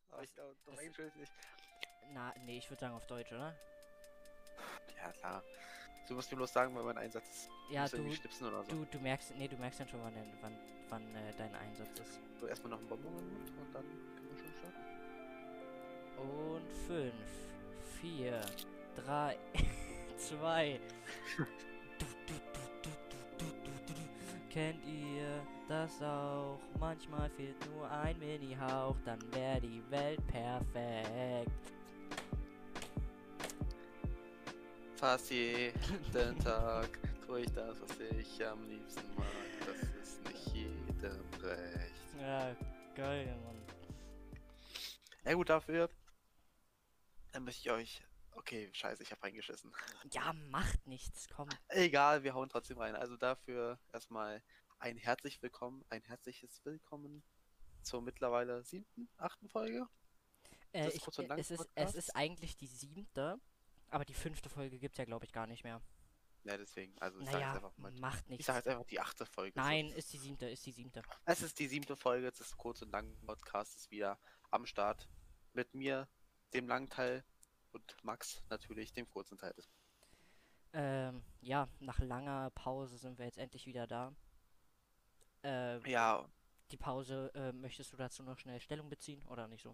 Aber ich glaube, auf Englisch will ich nicht. Na, nee, ich würde sagen auf Deutsch, oder? Ja, klar. Du musst mir bloß sagen, weil mein Einsatz ist. Du Ja, musst irgendwie schnipsen oder so. du merkst, nee, du merkst dann schon, wann dein Einsatz ist. So, erstmal noch ein Bonbon im Mund und dann können wir schon starten. Und 5, 4, 3, 2. Kennt ihr das auch? Manchmal fehlt nur ein Mini-Hauch, dann wäre die Welt perfekt. Fast jeden Tag tue ich das, was ich am liebsten mag. Das ist nicht jedem recht. Ja, geil, Mann. Ja gut, dafür dann möchte ich euch. Okay, scheiße, ich habe reingeschissen. Ja, macht nichts, komm. Egal, wir hauen trotzdem rein. Also dafür erstmal ein herzliches Willkommen zur mittlerweile 7., 8. Folge des Kurz- und Es ist Lang-Podcasts. eigentlich die 7., aber die 5. Folge gibt's ja, glaube ich, gar nicht mehr. Ja, deswegen, also ich sage jetzt Naja, einfach mal, macht ich sage nichts. jetzt einfach die 8. Folge. So, Nein, ist die 7., ist die 7. es ist die 7. Folge des Kurz- und Lang-Podcasts wieder am Start. Mit mir, dem langen Teil, und Max natürlich, dem kurzen Teil des. Ja, nach langer Pause sind wir jetzt endlich wieder da. Äh, Ja, die Pause, möchtest du dazu noch schnell Stellung beziehen oder nicht so?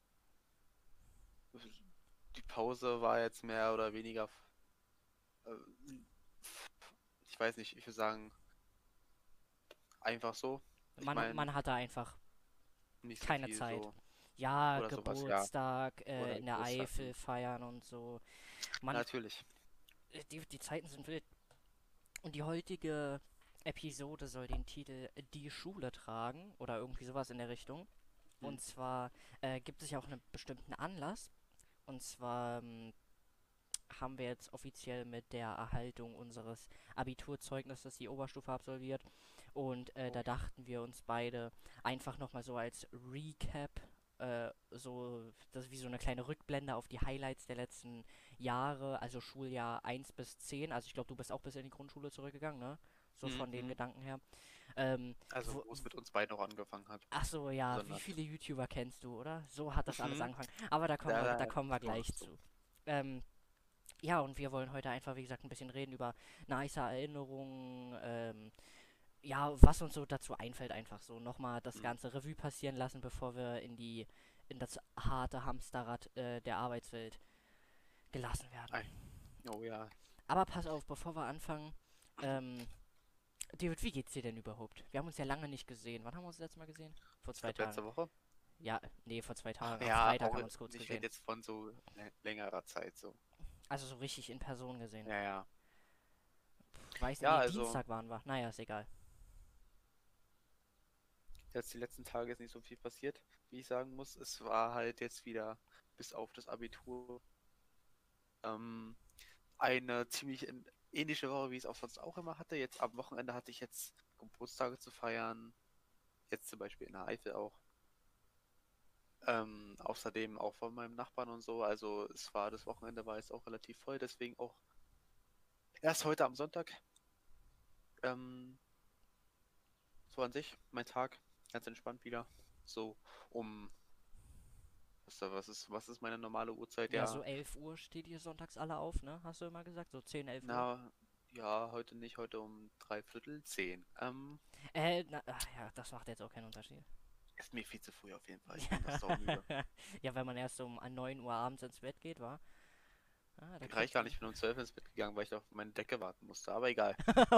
die Pause war jetzt mehr oder weniger, äh, ich weiß nicht, ich würde sagen, einfach so. Ich meine, Man hatte einfach nicht so keine viel Zeit. so Ja, oder sowas, ja. Geburtstag, Oder in der Eifel Geburtstagen. feiern und so. Man, Natürlich. die Zeiten sind wild. Und die heutige Episode soll den Titel Die Schule tragen oder irgendwie sowas in der Richtung. Hm. Und zwar gibt es ja auch einen bestimmten Anlass. Und zwar haben wir jetzt offiziell mit der Erhaltung unseres Abiturzeugnisses die Oberstufe absolviert. Und Oh, da dachten wir uns beide einfach nochmal so als Recap, so, das ist wie so eine kleine Rückblende auf die Highlights der letzten Jahre, also Schuljahr 1 bis 10. Also ich glaube, du bist auch bis in die Grundschule zurückgegangen, ne? So von den mhm. Gedanken her. Ähm, Also, wo, wo es mit uns beiden auch angefangen hat. ach so, ja, wie Besonders. viele YouTuber kennst du, oder? So hat das alles Mhm. angefangen. Aber da kommen wir Das gleich machst du. zu. Ähm, ja, und wir wollen heute einfach, wie gesagt, ein bisschen reden über nice Erinnerungen, ja, was uns so dazu einfällt, einfach so nochmal das Hm. ganze Revue passieren lassen, bevor wir in das harte Hamsterrad der Arbeitswelt gelassen werden. Ei. Oh ja. Aber pass auf, bevor wir anfangen, ähm, David, wie geht's dir denn überhaupt? Wir haben uns ja lange nicht gesehen. Wann haben wir uns das letzte Mal gesehen? Vor Ich 2 glaube, Tagen. letzte Woche. Ja, nee, vor 2 Tagen. Am Ja, Freitag auch. haben wir uns kurz Ich gesehen. rede jetzt von so längerer Zeit so. Also so richtig in Person gesehen. Ja, ja. Weiß nicht, Ja, nee, also, Dienstag waren wir. Naja, ist egal. jetzt die letzten Tage ist nicht so viel passiert, wie ich sagen muss. Es war halt jetzt wieder, bis auf das Abitur, ähm, eine ziemlich ähnliche Woche, wie ich es auch sonst auch immer hatte. Jetzt am Wochenende hatte ich jetzt Geburtstage zu feiern. Jetzt zum Beispiel in der Eifel auch. Außerdem auch von meinem Nachbarn und so. Also das Wochenende war jetzt auch relativ voll, deswegen auch erst heute am Sonntag. Ähm, so an sich, mein Tag, ganz entspannt wieder. So um, was ist meine normale Uhrzeit? Ja, so Ja, 11 Uhr steht ihr sonntags alle auf, ne? Hast du immer gesagt? So 10, 11 Uhr? na, ja, heute nicht, heute um 9:45. Ach ja, das macht jetzt auch keinen Unterschied. Ist mir viel zu früh auf jeden Fall. Ich bin einfach saumüde. Ja, wenn man erst um 9 Uhr abends ins Bett geht, war. Ah, da Reicht kriegt gar man. nicht, ich bin um 12 ins Bett gegangen, weil ich auf meine Decke warten musste. Aber egal.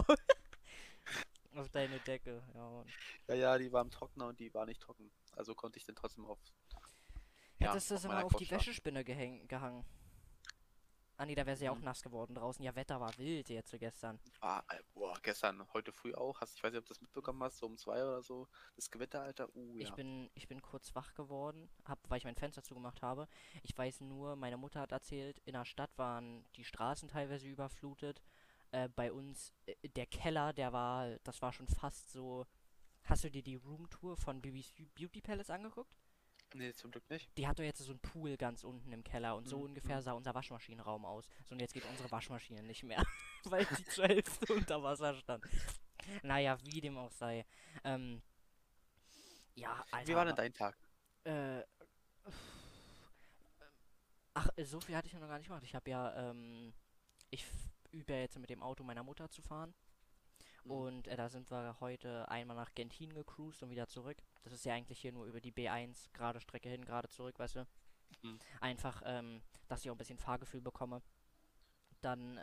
Auf deine Decke, ja. Ja, ja, die war im Trockner und die war nicht trocken. Also konnte ich dann trotzdem Hättest du auf es immer meiner auf die Couch schlafen. Wäschespinne gehangen. Ah, nee, da wäre sie ja auch Mhm. nass geworden draußen. Ja, Wetter war wild jetzt so gestern. Boah, gestern, heute früh auch. Ich weiß nicht, ob du das mitbekommen hast, so um 2 oder so. Das Gewitter, Alter. Ja. Ich bin kurz wach geworden, weil ich mein Fenster zugemacht habe. Ich weiß nur, meine Mutter hat erzählt, in der Stadt waren die Straßen teilweise überflutet. Bei uns, der Keller, das war schon fast so. Hast du dir die Roomtour von Bibis Beauty Palace angeguckt? Nee, zum Glück nicht. Die hat doch jetzt so einen Pool ganz unten im Keller und so Mhm. ungefähr Mhm. sah unser Waschmaschinenraum aus. So, und jetzt geht unsere Maschine nicht mehr, weil sie zur Hälfte unter Wasser stand. Naja, wie dem auch sei. Ja, Wie Alter, war denn aber dein Tag? äh, so viel hatte ich noch gar nicht gemacht. Ich habe ja, übe ja jetzt mit dem Auto meiner Mutter zu fahren. Hm, Und da sind wir heute einmal nach Gentin gecruised und wieder zurück. Das ist ja eigentlich hier nur über die B1, gerade Strecke hin, gerade zurück, weißt du. hm. Einfach, dass ich auch ein bisschen Fahrgefühl bekomme. Dann,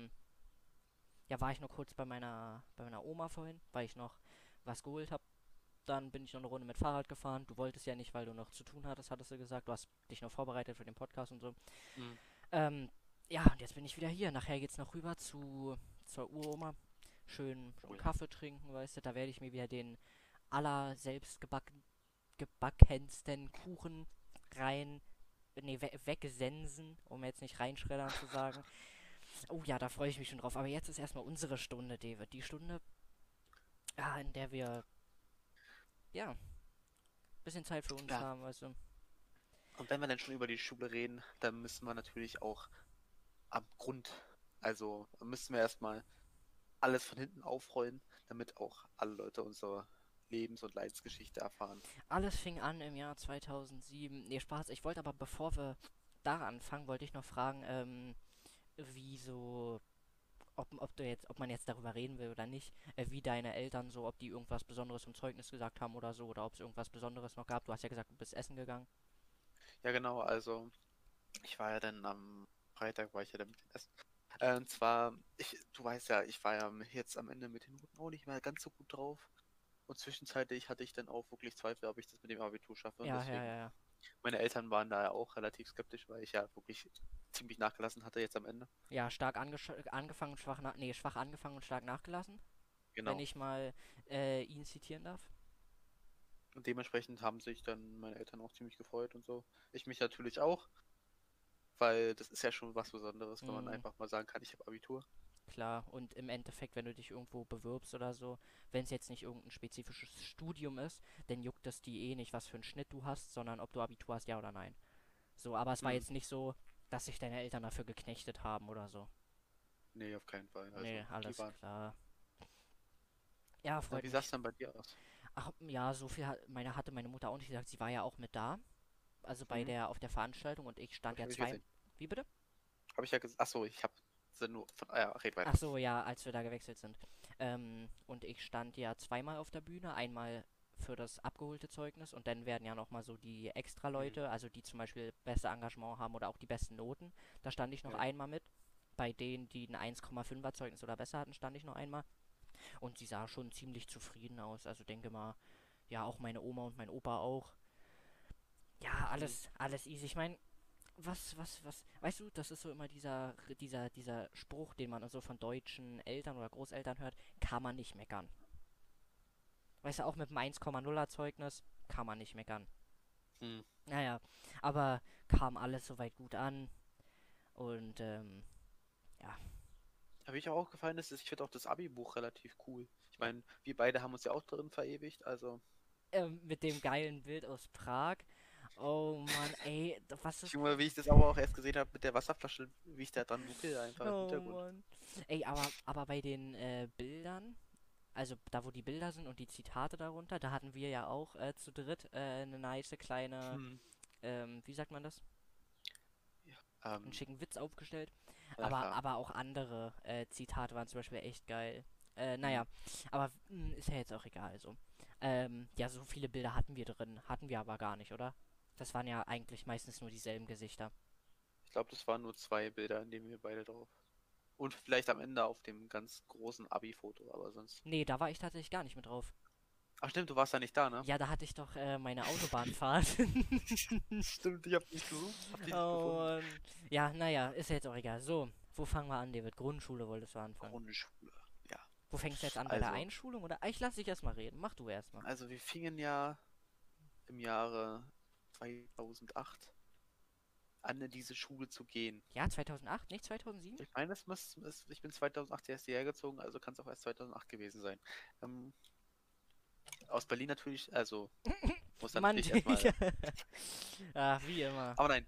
ja, war ich noch kurz bei meiner Oma vorhin, weil ich noch was geholt habe. Dann bin ich noch eine Runde mit Fahrrad gefahren. Du wolltest ja nicht, weil du noch zu tun hattest du gesagt. Du hast dich noch vorbereitet für den Podcast und so. Hm. Ähm, ja, und jetzt bin ich wieder hier. Nachher geht's noch rüber zur Uroma. Schön Oh ja. Kaffee trinken, weißt du. Da werde ich mir wieder den aller gebackensten Kuchen rein, nee, wegsensen, um jetzt nicht reinschreddern zu sagen. Oh ja, da freue ich mich schon drauf. Aber jetzt ist erstmal unsere Stunde, David. Die Stunde, ja, in der wir, ja, ein bisschen Zeit für uns Ja, haben, weißt du. und wenn wir dann schon über die Schule reden, dann müssen wir natürlich auch am Grund, also müssen wir erstmal alles von hinten aufrollen, damit auch alle Leute unsere Lebens- und Leidensgeschichte erfahren. Alles fing an im Jahr 2007. Nee, Spaß. Ich wollte aber, bevor wir da anfangen, wollte ich noch fragen, wie so, ob man jetzt darüber reden will oder nicht, wie deine Eltern so, ob die irgendwas Besonderes im Zeugnis gesagt haben oder so, oder ob es irgendwas Besonderes noch gab. Du hast ja gesagt, du bist essen gegangen. Ja, genau, also ich war ja dann am Freitag, war ich ja dann mit dem Essen. Und zwar, du weißt ja, ich war ja jetzt am Ende mit den Noten auch nicht mehr ganz so gut drauf. Und zwischenzeitlich hatte ich dann auch wirklich Zweifel, ob ich das mit dem Abitur schaffe. Und Ja, ja, deswegen, ja, ja. meine Eltern waren da ja auch relativ skeptisch, weil ich ja wirklich ziemlich nachgelassen hatte jetzt am Ende. Ja, stark angefangen und schwach angefangen und stark nachgelassen, wenn Genau. ich mal ihn zitieren darf. Und dementsprechend haben sich dann meine Eltern auch ziemlich gefreut und so. Ich mich natürlich auch, weil das ist ja schon was Besonderes, wenn man Mm, einfach mal sagen kann, ich habe Abitur. klar, und im Endeffekt, wenn du dich irgendwo bewirbst oder so, wenn es jetzt nicht irgendein spezifisches Studium ist, dann juckt es die eh nicht, was für einen Schnitt du hast, sondern ob du Abitur hast, ja oder nein. So, aber es war Hm. jetzt nicht so, dass sich deine Eltern dafür geknechtet haben oder so. Nee, auf keinen Fall. Nee, Also, die alles waren. klar. Ja, Na, freut wie sah es mich. dann bei dir aus? Ach, ja, so viel hatte meine Mutter auch nicht gesagt. Sie war ja auch mit da, also Mhm. auf der Veranstaltung und ich stand Hab ja ich zwei. gesehen. Wie bitte? Habe ich ja gesagt. Achso, ich habe nur von. Ah, ja, red Ach weiter. so, ja, als wir da gewechselt sind. Und ich stand ja zweimal auf der Bühne. Einmal für das abgeholte Zeugnis und dann werden ja nochmal so die Mhm. Extra-Leute, also die zum Beispiel beste Engagement haben oder auch die besten Noten. Da stand ich noch Ja. einmal mit. Bei denen, die ein 1,5er Zeugnis oder besser hatten, stand ich noch einmal. Und sie sah schon ziemlich zufrieden aus. Also denke mal, ja, auch meine Oma und mein Opa auch. Ja, Mhm. alles easy. Ich meine, weißt du, das ist so immer dieser Spruch, den man so von deutschen Eltern oder Großeltern hört, kann man nicht meckern. Weißt du, auch mit dem 1,0er Zeugnis kann man nicht meckern. Mhm. Naja, aber kam alles soweit gut an und ja, Habe ich auch aufgefallen ist, ich finde auch das Abi-Buch relativ cool. Ich meine, wir beide haben uns ja auch drin verewigt, also. mit dem geilen Bild aus Prag. Oh Mann, ey, was ist. Junge, wie ich das aber auch erst gesehen habe mit der Wasserflasche, wie ich da dran nuckel, einfach im Oh Hintergrund. Mann. Ey, aber bei den Bildern, also da wo die Bilder sind und die Zitate darunter, da hatten wir ja auch zu dritt eine nice kleine, Hm. wie sagt man das? Ja. Einen schicken Witz aufgestellt. Ja Aber, klar. aber auch andere Zitate waren zum Beispiel echt geil. Hm. Naja, aber ist ja jetzt auch egal so. Ja, so viele Bilder hatten wir drin. Hatten wir aber gar nicht, oder? Das waren ja eigentlich meistens nur dieselben Gesichter. Ich glaube, das waren nur zwei Bilder, in denen wir beide drauf. Und vielleicht am Ende auf dem ganz großen Abi-Foto, aber sonst. Nee, da war ich tatsächlich gar nicht mit drauf. Ach stimmt, du warst ja nicht da, ne? Ja, da hatte ich doch meine Autobahnfahrt. Stimmt, ich hab dich gesucht, hab dich nicht Oh gefunden. Mann. Ja, naja, ist ja jetzt auch egal. So, wo fangen wir an, David? Grundschule wolltest du anfangen. Grundschule, ja. Wo fängst du jetzt an? Bei der Also, Einschulung oder? Ich lass dich erstmal reden. Mach du erstmal. also wir fingen ja im Jahre 2008 an, in diese Schule zu gehen. Ja, 2008, nicht 2007? Ich meine, ich bin 2008 erst hierher gezogen, also kann es auch erst 2008 gewesen sein. Ähm, aus Berlin natürlich, also muss Mann, natürlich erstmal. Digga. Ach, wie immer. Aber nein,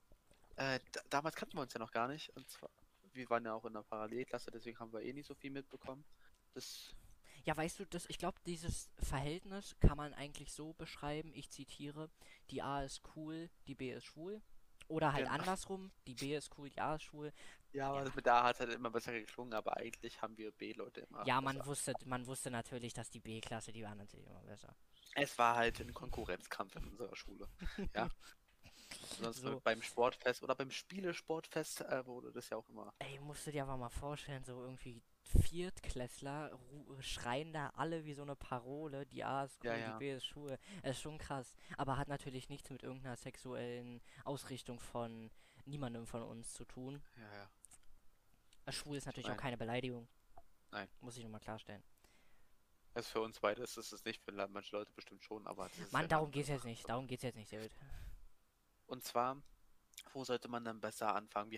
damals kannten wir uns ja noch gar nicht. Und zwar, wir waren ja auch in einer Parallelklasse, deswegen haben wir eh nicht so viel mitbekommen. Das, Ja, weißt du, ich glaube, dieses Verhältnis kann man eigentlich so beschreiben, ich zitiere, die A ist cool, die B ist schwul. Oder halt Genau. andersrum, die B ist cool, die A ist schwul. Ja, Ja. aber das mit der A hat halt immer besser geklungen, aber eigentlich haben wir B-Leute immer Ja, besser. man wusste natürlich, dass die B-Klasse, die war natürlich immer besser. Es war halt ein Konkurrenzkampf in unserer Schule. Ja, sonst So, beim Sportfest oder beim Spielesportfest wurde das ja auch immer. ey, musst du dir aber mal vorstellen, so irgendwie Viertklässler schreien da alle wie so eine Parole, die A ist Ja, cool, die ja, B ist schwul. Es ist schon krass. Aber hat natürlich nichts mit irgendeiner sexuellen Ausrichtung von niemandem von uns zu tun. ja, ja. Schwul ist Ich natürlich auch meine, keine Beleidigung, nein. muss ich nochmal klarstellen. Also für uns beide ist es nicht, für manche Leute bestimmt schon, aber das ist ja Mann, eine darum andere geht's jetzt Sache. nicht, darum geht's jetzt nicht, David. Und zwar, wo sollte man dann besser anfangen?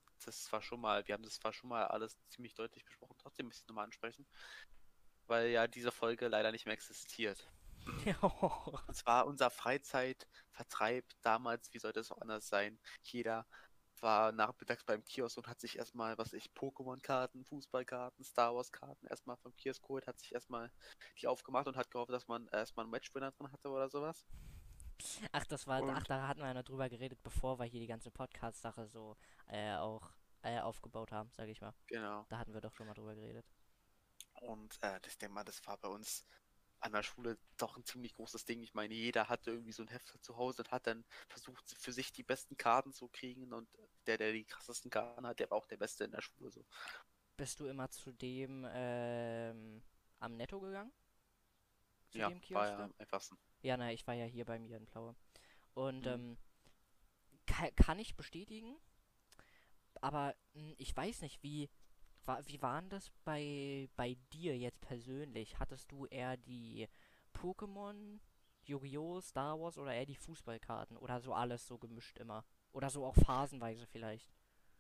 Wir haben das zwar schon mal alles ziemlich deutlich besprochen, trotzdem müssen wir es nochmal ansprechen, weil ja diese Folge leider nicht mehr existiert. Und zwar unser Freizeitvertreib damals, wie sollte es auch anders sein? Jeder war nachmittags beim Kiosk und hat sich erstmal, was ich, Pokémon-Karten, Fußballkarten, Star Wars-Karten erstmal vom Kiosk geholt, hat sich erstmal die aufgemacht und hat gehofft, dass man erstmal einen Matchwinner drin hatte oder sowas. Ach, Und da hatten wir ja noch drüber geredet, bevor wir hier die ganze Podcast-Sache so auch aufgebaut haben, sag ich mal. genau. Da hatten wir doch schon mal drüber geredet. Und ich denke mal, das war bei uns an der Schule doch ein ziemlich großes Ding. Ich meine, jeder hatte irgendwie so ein Heft zu Hause und hat dann versucht, für sich die besten Karten zu kriegen. Und der die krassesten Karten hat, der war auch der Beste in der Schule. So. Bist du immer zu dem am Netto gegangen? Zu Ja, dem war Kiosk ja da? am einfachsten. Ja, na, ich war ja hier bei mir in Plaue. Und Mhm. kann ich bestätigen, aber ich weiß nicht, wie war denn das bei dir jetzt persönlich? Hattest du eher die Pokémon, Yu-Gi-Oh!, Star Wars oder eher die Fußballkarten? Oder so alles so gemischt immer? Oder so auch phasenweise vielleicht?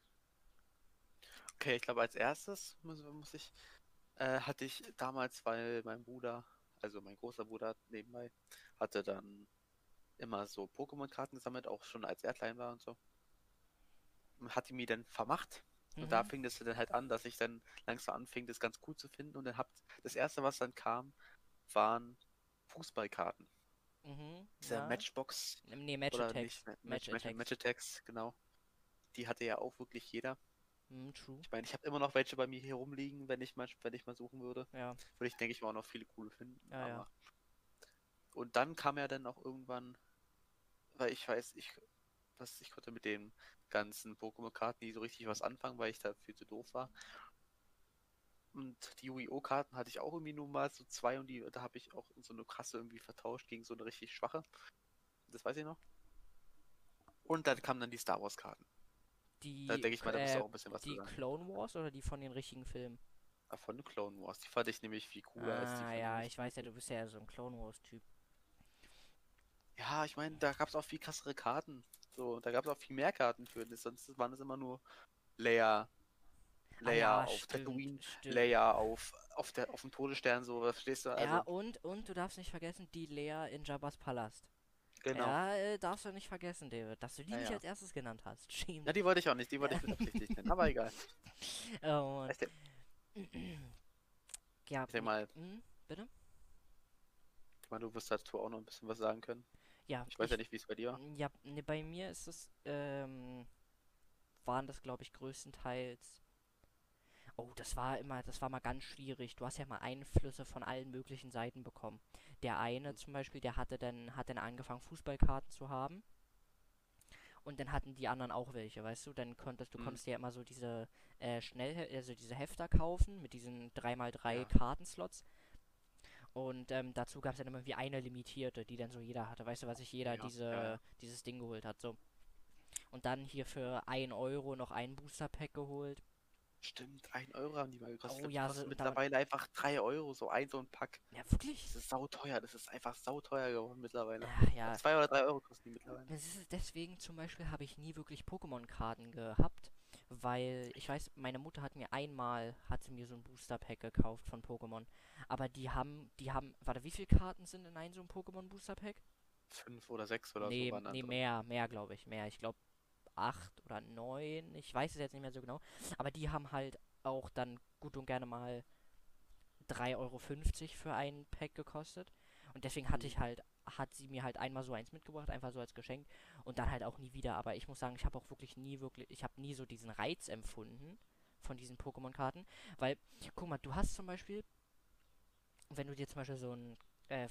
Okay, ich glaube, als erstes hatte ich damals, weil mein Bruder, also mein großer Bruder nebenbei, hatte dann immer so Pokémon-Karten gesammelt, auch schon als er klein war und so. Und hat die mir dann vermacht. Und da Mhm, fing das dann halt an, dass ich dann langsam anfing, das ganz cool zu finden. Und dann das erste, was dann kam, waren Fußballkarten. mhm, Diese ja. Matchbox Nee, Match oder nicht, Attacks. Match Attacks. Match Attacks, genau. Die hatte ja auch wirklich jeder. True. Ich meine, ich habe immer noch welche bei mir hier rumliegen, wenn ich mal suchen würde. Ja, Würde ich, denke ich mal, auch noch viele coole finden. ja, ja. Aber. Und dann kam ja dann auch irgendwann, weil ich weiß, ich konnte mit den ganzen Pokémon-Karten nie so richtig was anfangen, weil ich dafür zu doof war. Und die Yu-Gi-Oh!-Karten hatte ich auch irgendwie nur mal so zwei und da habe ich auch so eine krasse irgendwie vertauscht gegen so eine richtig schwache. Das weiß ich noch. Und dann kamen dann die Star Wars-Karten. Da Die, denke ich mal, da wirst du auch ein bisschen was zu die sagen. Clone Wars oder die von den richtigen Filmen? Von den Clone Wars. Die fand ich nämlich viel cooler als die Ah, von den ja, ich richtigen weiß ja, Filmen. du bist ja so ein Clone Wars-Typ. Ja, ich meine, da gab es auch viel krassere Karten. So, da gab es auch viel mehr Karten für. Sonst waren es immer nur Leia, Ah Leia ja, auf stimmt, Tatooine, stimmt. Leia auf dem Todesstern, so, verstehst du? Ja, Also, und du darfst nicht vergessen, die Lea in Jabba's Palast. genau. Ja, darfst du nicht vergessen, David, dass du die Ja, nicht ja. als erstes genannt hast. Schäm Ja, die dich. wollte ich auch nicht, die wollte ich mit Absicht nicht nennen, aber egal. Oh Mann. Ich denke Ja, denk mal, bitte? du wirst dazu auch noch ein bisschen was sagen können. Ja, Ich weiß ja nicht, wie es bei dir war. ja, ne, bei mir ist es, waren das, glaube ich, größtenteils. Oh, das war mal ganz schwierig. Du hast ja mal Einflüsse von allen möglichen Seiten bekommen. Der eine zum Beispiel, hat dann angefangen, Fußballkarten zu haben. Und dann hatten die anderen auch welche, weißt du? Du Hm, konntest ja immer so diese also diese Hefter kaufen mit diesen 3x3 ja, Kartenslots. Und dazu gab es dann immer wie eine limitierte, die dann so jeder hatte. Weißt du, was sich jeder ja, ja, ja. dieses Ding geholt hat. So. Und dann hier für 1 € noch ein Booster Pack geholt. Stimmt, 1 € haben die mal gekostet. Ich Oh glaube, die ja, kosten da, mittlerweile einfach 3 € so ein Pack. ja, wirklich? Das ist sauteuer, das ist einfach sauteuer geworden mittlerweile. Ja, 2 oder 3 € kosten die mittlerweile. das ist deswegen zum Beispiel habe ich nie wirklich Pokémon-Karten gehabt, weil ich weiß, meine Mutter hat sie mir so ein Booster-Pack gekauft von Pokémon. Aber warte, wie viele Karten sind in einem so einem Pokémon-Booster-Pack? 5 oder 6 oder so Nee, waren dann nee, drin. mehr glaube ich, mehr. Ich glaube 8 oder 9, ich weiß es jetzt nicht mehr so genau. Aber die haben halt auch dann gut und gerne mal 3,50 € für ein Pack gekostet. Und deswegen hatte Hm. ich halt hat sie mir halt einmal so eins mitgebracht, einfach so als Geschenk und dann halt auch nie wieder. Aber ich muss sagen, ich habe auch ich habe nie so diesen Reiz empfunden von diesen Pokémon-Karten, weil, guck mal, du hast zum Beispiel, wenn du dir zum Beispiel so ein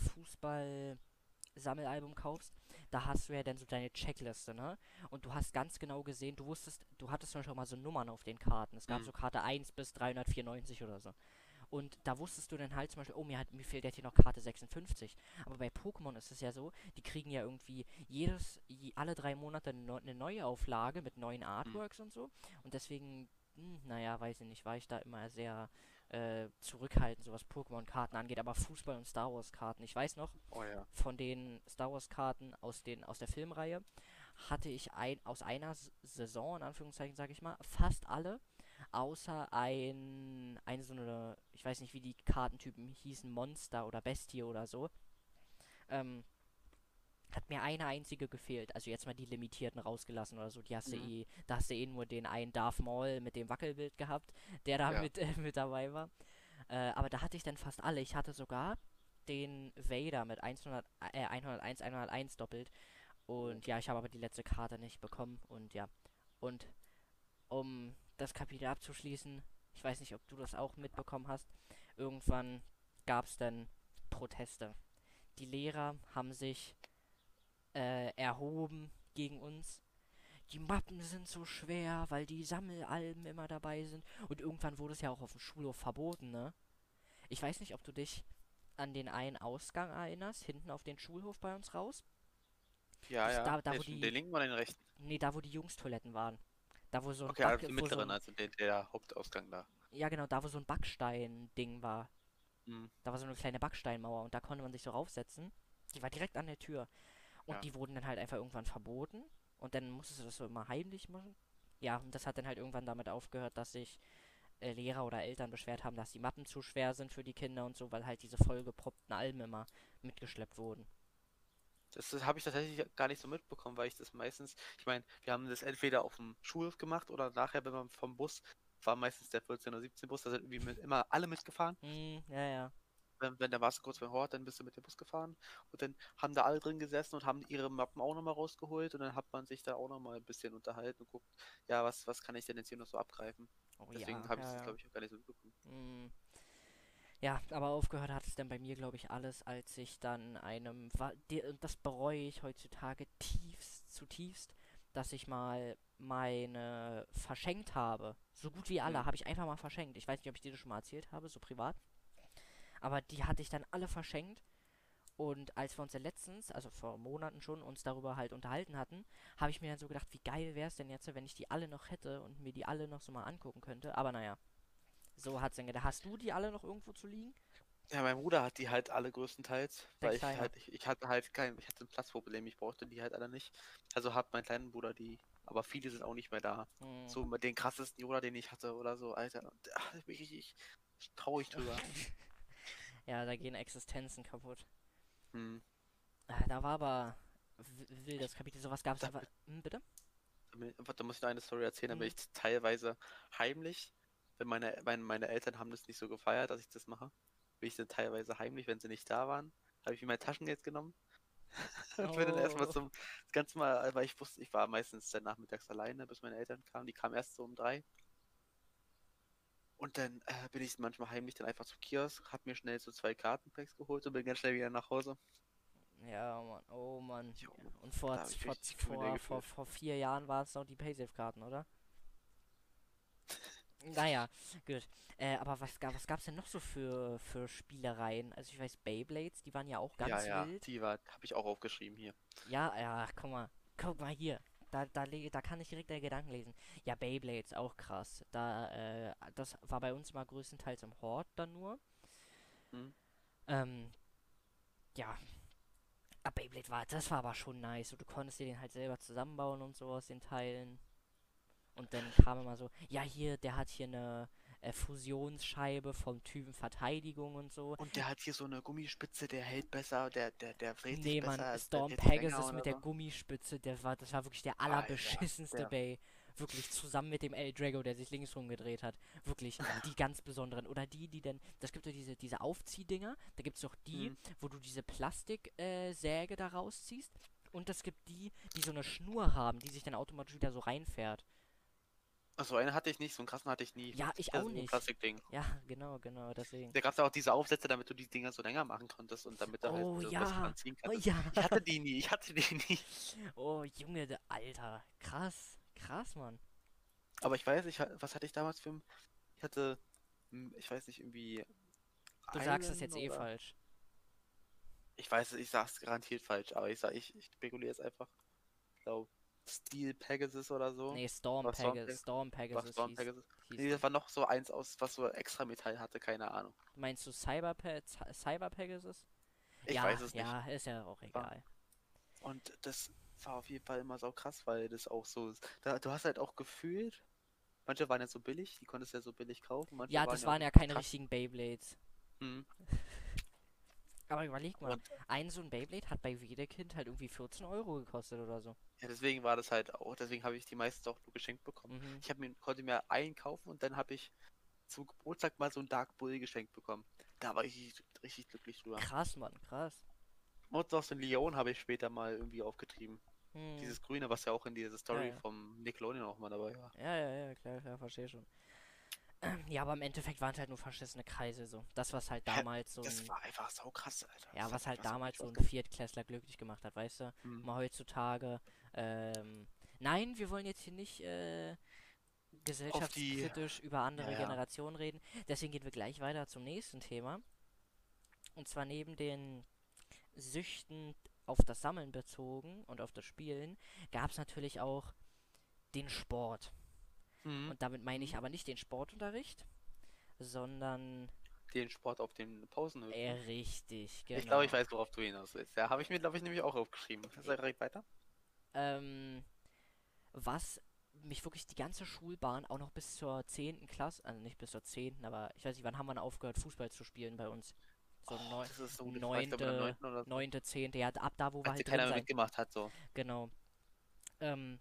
Fußball-Sammelalbum kaufst, da hast du ja dann so deine Checkliste, ne? Und du hast ganz genau gesehen, du hattest zum Beispiel auch mal so Nummern auf den Karten. Es gab Mhm. so Karte 1 bis 394 oder so. Und da wusstest du dann halt zum Beispiel, oh, mir fehlt jetzt hier noch Karte 56. Aber bei Pokémon ist es ja so, die kriegen ja irgendwie alle 3 Monate eine neue Auflage mit neuen Mhm. Artworks und so. Und deswegen, naja, weiß ich nicht, war ich da immer sehr zurückhaltend, so was Pokémon-Karten angeht. Aber Fußball- und Star Wars-Karten, ich weiß noch, Oh ja. von den Star Wars-Karten aus der Filmreihe hatte ich aus einer Saison, in Anführungszeichen, sage ich mal, fast alle, außer so eine, ich weiß nicht, wie die Kartentypen hießen, Monster oder Bestie oder so, ähm, hat mir eine einzige gefehlt. Also jetzt mal die limitierten rausgelassen oder so. Mhm. Da hast du eh nur den einen Darth Maul mit dem Wackelbild gehabt, der da Ja. mit dabei war. Aber da hatte ich dann fast alle. Ich hatte sogar den Vader mit 101 doppelt. Oh. Und ja, ich habe aber die letzte Karte nicht bekommen. Und ja. Und um das Kapitel abzuschließen, ich weiß nicht, ob du das auch mitbekommen hast, irgendwann gab es dann Proteste. Die Lehrer haben sich erhoben gegen uns. Die Mappen sind so schwer, weil die Sammelalben immer dabei sind. Und irgendwann wurde es ja auch auf dem Schulhof verboten, ne? Ich weiß nicht, ob du dich an den einen Ausgang erinnerst, hinten auf den Schulhof bei uns raus. Ja, ja. Da wo Den linken oder den rechten? nee, da wo die Jungstoiletten waren. Da wo so ein Okay, also den Wo so mittleren, ein, also der Hauptausgang da. ja genau, da wo so ein Backstein-Ding war. Mhm. Da war so eine kleine Backsteinmauer und da konnte man sich so raufsetzen. Die war direkt an der Tür. Und Ja. die wurden dann halt einfach irgendwann verboten. Und dann musstest du das so immer heimlich machen. Ja, und das hat dann halt irgendwann damit aufgehört, dass sich Lehrer oder Eltern beschwert haben, dass die Mappen zu schwer sind für die Kinder und so, weil halt diese vollgeproppten Alben immer mitgeschleppt wurden. Das habe ich tatsächlich gar nicht so mitbekommen, weil ich das meistens, ich meine, wir haben das entweder auf dem Schulhof gemacht oder nachher, wenn man vom Bus, war meistens der 14 oder 17 Bus, da sind irgendwie immer alle mitgefahren. Ja, ja. Wenn da warst du kurz beim Hort, dann bist du mit dem Bus gefahren und dann haben da alle drin gesessen und haben ihre Mappen auch nochmal rausgeholt und dann hat man sich da auch nochmal ein bisschen unterhalten und guckt, ja, was kann ich denn jetzt hier noch so abgreifen? Oh Deswegen ja, habe ich ja, das, ja. glaube ich, auch gar nicht so mitbekommen. Ja, aber aufgehört hat es dann bei mir, glaube ich, alles, als ich dann und das bereue ich heutzutage zutiefst, dass ich mal meine verschenkt habe. So gut wie alle Hm. habe ich einfach mal verschenkt. Ich weiß nicht, ob ich dir das schon mal erzählt habe, so privat. Aber die hatte ich dann alle verschenkt. Und als wir uns ja letztens, also vor Monaten schon, uns darüber halt unterhalten hatten, habe ich mir dann so gedacht, wie geil wäre es denn jetzt, wenn ich die alle noch hätte und mir die alle noch so mal angucken könnte. Aber naja, so hat's dann gedacht. Hast du die alle noch irgendwo zu liegen? Ja, mein Bruder hat die halt alle größtenteils, Dein weil ich Kleiner. halt, ich hatte halt ich hatte ein Platzproblem, ich brauchte die halt alle nicht. Also hat mein kleiner Bruder die, aber viele sind auch nicht mehr da. Hm. So mit den krassesten Yoda, den ich hatte oder so, Alter. Da bin ich richtig traurig drüber. Ja, da gehen Existenzen kaputt. Hm. Da war aber wildes Kapitel. Sowas gab's. Da, Bitte? da muss ich noch eine Story erzählen, da bin Hm. ich teilweise heimlich, wenn meine Eltern haben das nicht so gefeiert, dass ich das mache, bin ich dann teilweise heimlich, wenn sie nicht da waren, habe ich mir mein Taschengeld genommen und bin dann erstmal Oh. ganz Mal, weil ich wusste, ich war meistens dann nachmittags alleine, bis meine Eltern kamen. Die kamen erst so um 3. Und dann bin ich manchmal heimlich dann einfach zum Kiosk, hab mir schnell so 2 Kartenpacks geholt und bin ganz schnell wieder nach Hause. Ja, Mann. Oh, Mann. Jo, Ja. Und da habe ich richtig Gefühle gefühlt. vor 4 Jahren waren es noch die Paysafe-Karten, oder? Naja, gut. Aber was gab's denn noch so für Spielereien? Also ich weiß, Beyblades, die waren ja auch Ja, ganz ja, wild. habe ich auch aufgeschrieben hier. Ja, ja, guck mal. Guck mal hier. Da kann ich direkt deine Gedanken lesen. Ja, Beyblades, auch krass. Das war bei uns mal größtenteils im Hort dann nur. Hm? Ähm, ja, das war aber schon nice. Und du konntest dir den halt selber zusammenbauen und so aus den Teilen. Und dann kam immer so, ja hier, der hat hier eine Fusionsscheibe vom Typen Verteidigung und so. Und der hat hier so eine Gummispitze, der hält besser, der dreht sich Nee, besser, Mann, also der Storm dreht sich länger Pegasus mit oder der so. Gummispitze, das war wirklich der Alter, allerbeschissenste der, Bay. Wirklich zusammen mit dem El Drago, der sich links rumgedreht hat. Wirklich die ganz besonderen. Oder die dann, das gibt ja diese Aufziehdinger. Da gibt es doch die, Hm. wo du diese Plastiksäge da rausziehst. Und es gibt die so eine Schnur haben, die sich dann automatisch wieder so reinfährt. Also einen hatte ich nicht, so einen krassen hatte ich nie. Ja, ich Das auch ist so ein nicht. Plastikding. Ja, genau, deswegen. Da gab es auch diese Aufsätze, damit du die Dinger so länger machen konntest und damit du halt Oh so besser ja, dran ziehen oh kannst. ja. Ich hatte die nie, ich hatte die nie. Oh Junge, Alter. Krass, krass, Mann. Aber ich weiß nicht, was hatte ich damals für ich hatte, ich weiß nicht, irgendwie Du sagst es Iron jetzt eh oder? falsch. Ich weiß, ich sag's garantiert falsch, aber ich spekuliere jetzt einfach. Ich glaube, Steel Pegasus oder so. Nee, Storm War Storm Pegasus. Pegasus? Storm War Pegasus Storm Pegasus? hieß Nee, das das. war noch so eins aus, was so extra Metall hatte, keine Ahnung. Meinst du Cyber Pegasus? Ich weiß Ja, es nicht. ja, ist ja auch War. egal. Und das war auf jeden Fall immer so krass, weil das auch so, du hast halt auch gefühlt, manche waren ja so billig, die konntest du ja so billig kaufen, manche Ja, waren das ja auch waren ja wirklich keine krass. richtigen Beyblades. Mhm. Aber überleg mal, Und ein so ein Beyblade hat bei Wedekind halt irgendwie 14 Euro gekostet oder so. ja, deswegen war das halt auch, deswegen habe ich die meisten auch nur geschenkt bekommen. Mhm. Konnte mir einen kaufen und dann habe ich zum Geburtstag mal so einen Dark Bull geschenkt bekommen. Da war ich richtig glücklich drüber. Krass, Mann, krass. Und noch so ein Leon habe ich später mal irgendwie aufgetrieben. Hm. Dieses Grüne, was ja auch in dieser Ja, Story ja. vom Nickelodeon auch mal dabei war. Ja, klar, verstehe schon. Ja, aber im Endeffekt waren es halt nur verschissene Kreise so. Das, was halt Hä? damals so Das ein, war einfach saukrass, Alter. ja, Das hat was halt einfach so viel damals so Spaß ein gemacht. Viertklässler glücklich gemacht hat, weißt du? Mhm. Mal heutzutage, nein, wir wollen jetzt hier nicht, Auf die, gesellschaftskritisch über andere ja. Generationen reden. Deswegen gehen wir gleich weiter zum nächsten Thema. Und zwar neben den Süchten auf das Sammeln bezogen und auf das Spielen, gab es natürlich auch den Sport. Mhm. Und damit meine ich Mhm. aber nicht den Sportunterricht, sondern Den Sport auf den Pausenhöfen. richtig, Ich glaube, ich genau. weiß, worauf du hinaus willst. Ja, habe ich mir, glaube ich, nämlich auch aufgeschrieben. Sag direkt weiter. Ähm, was mich wirklich die ganze Schulbahn auch noch bis zur 10. Klasse, also nicht bis zur 10., aber ich weiß nicht, wann haben wir denn aufgehört, Fußball zu spielen bei uns? So Oh, das ist so eine gute Frage. Ich glaube, in der neunte, 9. oder so. 10., ja, ab da, wo wir Als hier halt keiner drin mehr sein. mitgemacht hat, so. Genau. Ähm,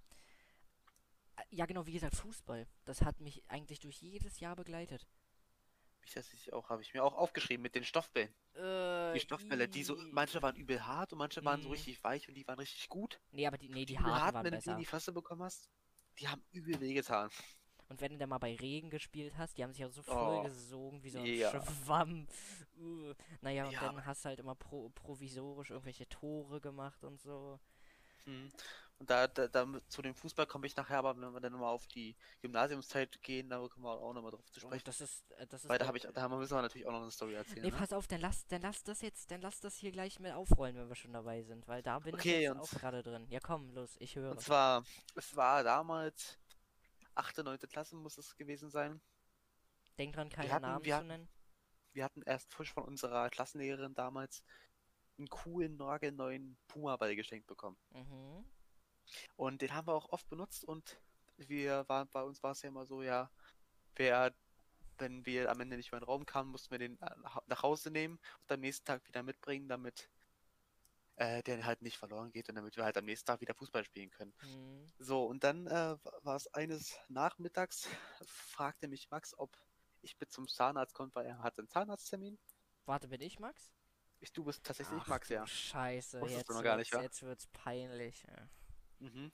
ja, genau, wie gesagt, Fußball. Das hat mich eigentlich durch jedes Jahr begleitet. Ich das ich auch, habe ich mir auch aufgeschrieben mit den Stoffbällen. Die Stoffbälle, die so, I. manche waren übel hart und manche waren so Hm. richtig weich und die waren richtig gut. Nee, aber die Die übel harten harten, waren wenn du die in besser. die Fresse bekommen hast, die haben übel wehgetan. Und wenn du dann mal bei Regen gespielt hast, die haben sich auch so Oh, vollgesogen wie so ein ja. Schwamm. Naja, und Ja, dann hast du halt immer provisorisch irgendwelche Tore gemacht und so. hm. Und zu dem Fußball komme ich nachher, aber wenn wir dann nochmal auf die Gymnasiumszeit gehen, da kommen wir auch nochmal drauf zu Oh, sprechen. das Weil ist auch. müssen wir natürlich auch noch eine Story erzählen, Nee, ne? pass auf, dann lass das hier gleich mit aufrollen, wenn wir schon dabei sind, weil da bin ich Okay, jetzt auch gerade drin. Ja, komm, los, ich und höre. zwar, es war damals 8., 9. Klasse muss es gewesen sein. Denk dran, Wir keine hatten, Namen wir zu hatten, nennen. wir hatten erst frisch von unserer Klassenlehrerin damals einen coolen, nagelneuen Puma-Ball geschenkt bekommen. Mhm. Und den haben wir auch oft benutzt und bei uns war es ja immer so, ja, wer, wenn wir am Ende nicht mehr in den Raum kamen, mussten wir den nach Hause nehmen und am nächsten Tag wieder mitbringen, damit der halt nicht verloren geht und damit wir halt am nächsten Tag wieder Fußball spielen können. Mhm. So, und dann war es eines Nachmittags, fragte mich Max, ob ich mit zum Zahnarzt konnte, weil er hatte einen Zahnarzttermin. Warte, bin ich Max? Du bist tatsächlich Ach Max, du ja. Scheiße, Wusstest du noch gar nicht, wa? jetzt wird's peinlich. Ja. Mhm.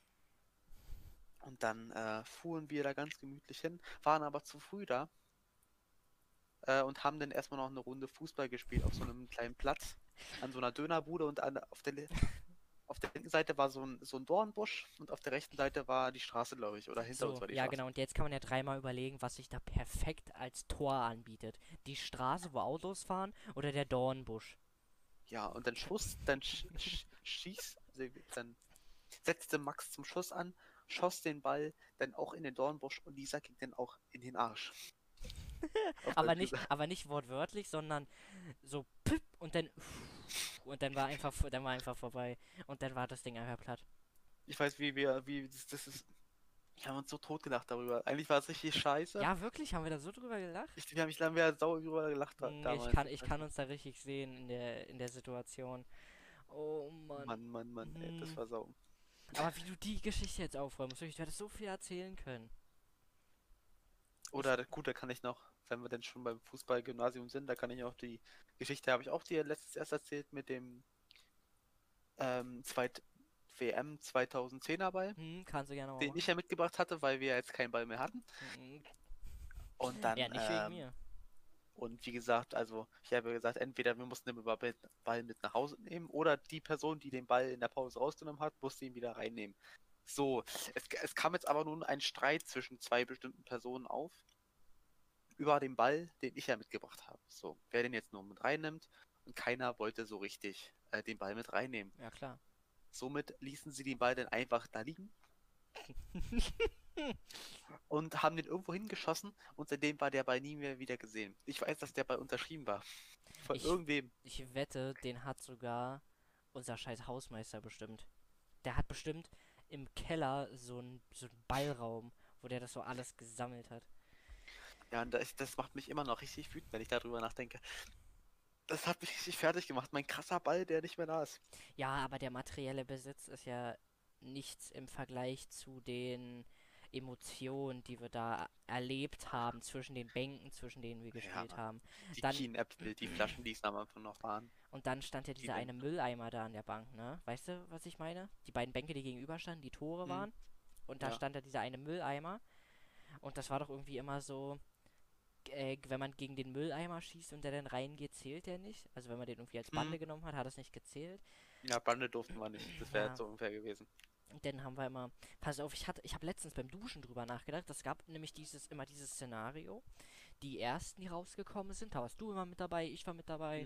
Und dann fuhren wir da ganz gemütlich hin, waren aber zu früh da und haben dann erstmal noch eine Runde Fußball gespielt auf so einem kleinen Platz an so einer Dönerbude und auf der linken Seite war so ein Dornbusch und auf der rechten Seite war die Straße, glaube ich, oder hinter uns So, war die ja Straße. genau, und jetzt kann man ja dreimal überlegen, was sich da perfekt als Tor anbietet. Die Straße, wo Autos fahren, oder der Dornbusch. Ja, und dann setzte Max zum Schuss an, schoss den Ball dann auch in den Dornbusch und dieser ging dann auch in den Arsch. Auf Aber Deutsch nicht, gesagt. aber nicht wortwörtlich, sondern so pip und dann dann war einfach vorbei. Und dann war das Ding einfach platt. Ich weiß, das ist. Wir haben uns so tot gelacht darüber. Eigentlich war es richtig scheiße. Ja, wirklich, haben wir da so drüber gelacht? Wir haben ja sauer drüber gelacht damals. Ich kann uns da richtig sehen in der Situation. Oh Mann. Mann, ey, das Hm. war sau. Aber wie du die Geschichte jetzt aufräumst, ich werde so viel erzählen können. Ich, Oder gut, da kann ich noch, wenn wir denn schon beim Fußballgymnasium sind, da kann ich auch die Geschichte, habe ich auch dir letztes erst erzählt mit dem WM 2010er Ball, kannst du gerne mal den ich machen. ja mitgebracht hatte, weil wir jetzt keinen Ball mehr hatten. Mhm. Und Ja, dann, nicht wegen mir. und wie gesagt, also ich habe gesagt, entweder wir mussten den Ball mit nach Hause nehmen oder die Person, die den Ball in der Pause rausgenommen hat, musste ihn wieder reinnehmen. So, es kam jetzt aber nun ein Streit zwischen zwei bestimmten Personen auf über den Ball, den ich ja mitgebracht habe. So, wer den jetzt nur mit reinnimmt und keiner wollte so richtig den Ball mit reinnehmen. Ja, klar. Somit ließen sie den Ball dann einfach da liegen und haben den irgendwo hingeschossen und seitdem war der Ball nie mehr wieder gesehen. Ich weiß, dass der Ball unterschrieben war. Von Ich, irgendwem. ich wette, den hat sogar unser scheiß Hausmeister bestimmt. Der hat bestimmt im Keller so ein Ballraum, wo der das so alles gesammelt hat. Ja, und das macht mich immer noch richtig wütend, wenn ich darüber nachdenke. Das hat mich richtig fertig gemacht. Mein krasser Ball, der nicht mehr da ist. Ja, aber der materielle Besitz ist ja nichts im Vergleich zu den Emotionen, die wir da erlebt haben zwischen den Bänken, zwischen denen wir Ja, gespielt Mann. haben. Die Dann Kienäpfel, die Flaschen, die es am Anfang noch waren, und dann stand ja die dieser eine Wände. Mülleimer da an der Bank, ne? Weißt du, was ich meine? Die beiden Bänke, die gegenüberstanden, die Tore Hm, waren. Und da ja. stand da dieser eine Mülleimer. Und das war doch irgendwie immer so, wenn man gegen den Mülleimer schießt und der dann reingeht, zählt der nicht. Also wenn man den irgendwie als Hm. Bande genommen hat, hat es nicht gezählt. Ja, Bande durften wir nicht. Das wäre jetzt Ja, so unfair gewesen. und dann haben wir immer, pass auf, ich habe letztens beim Duschen drüber nachgedacht. Es gab nämlich immer dieses Szenario. Die ersten, die rausgekommen sind, da warst du immer mit dabei, ich war mit dabei. Hm.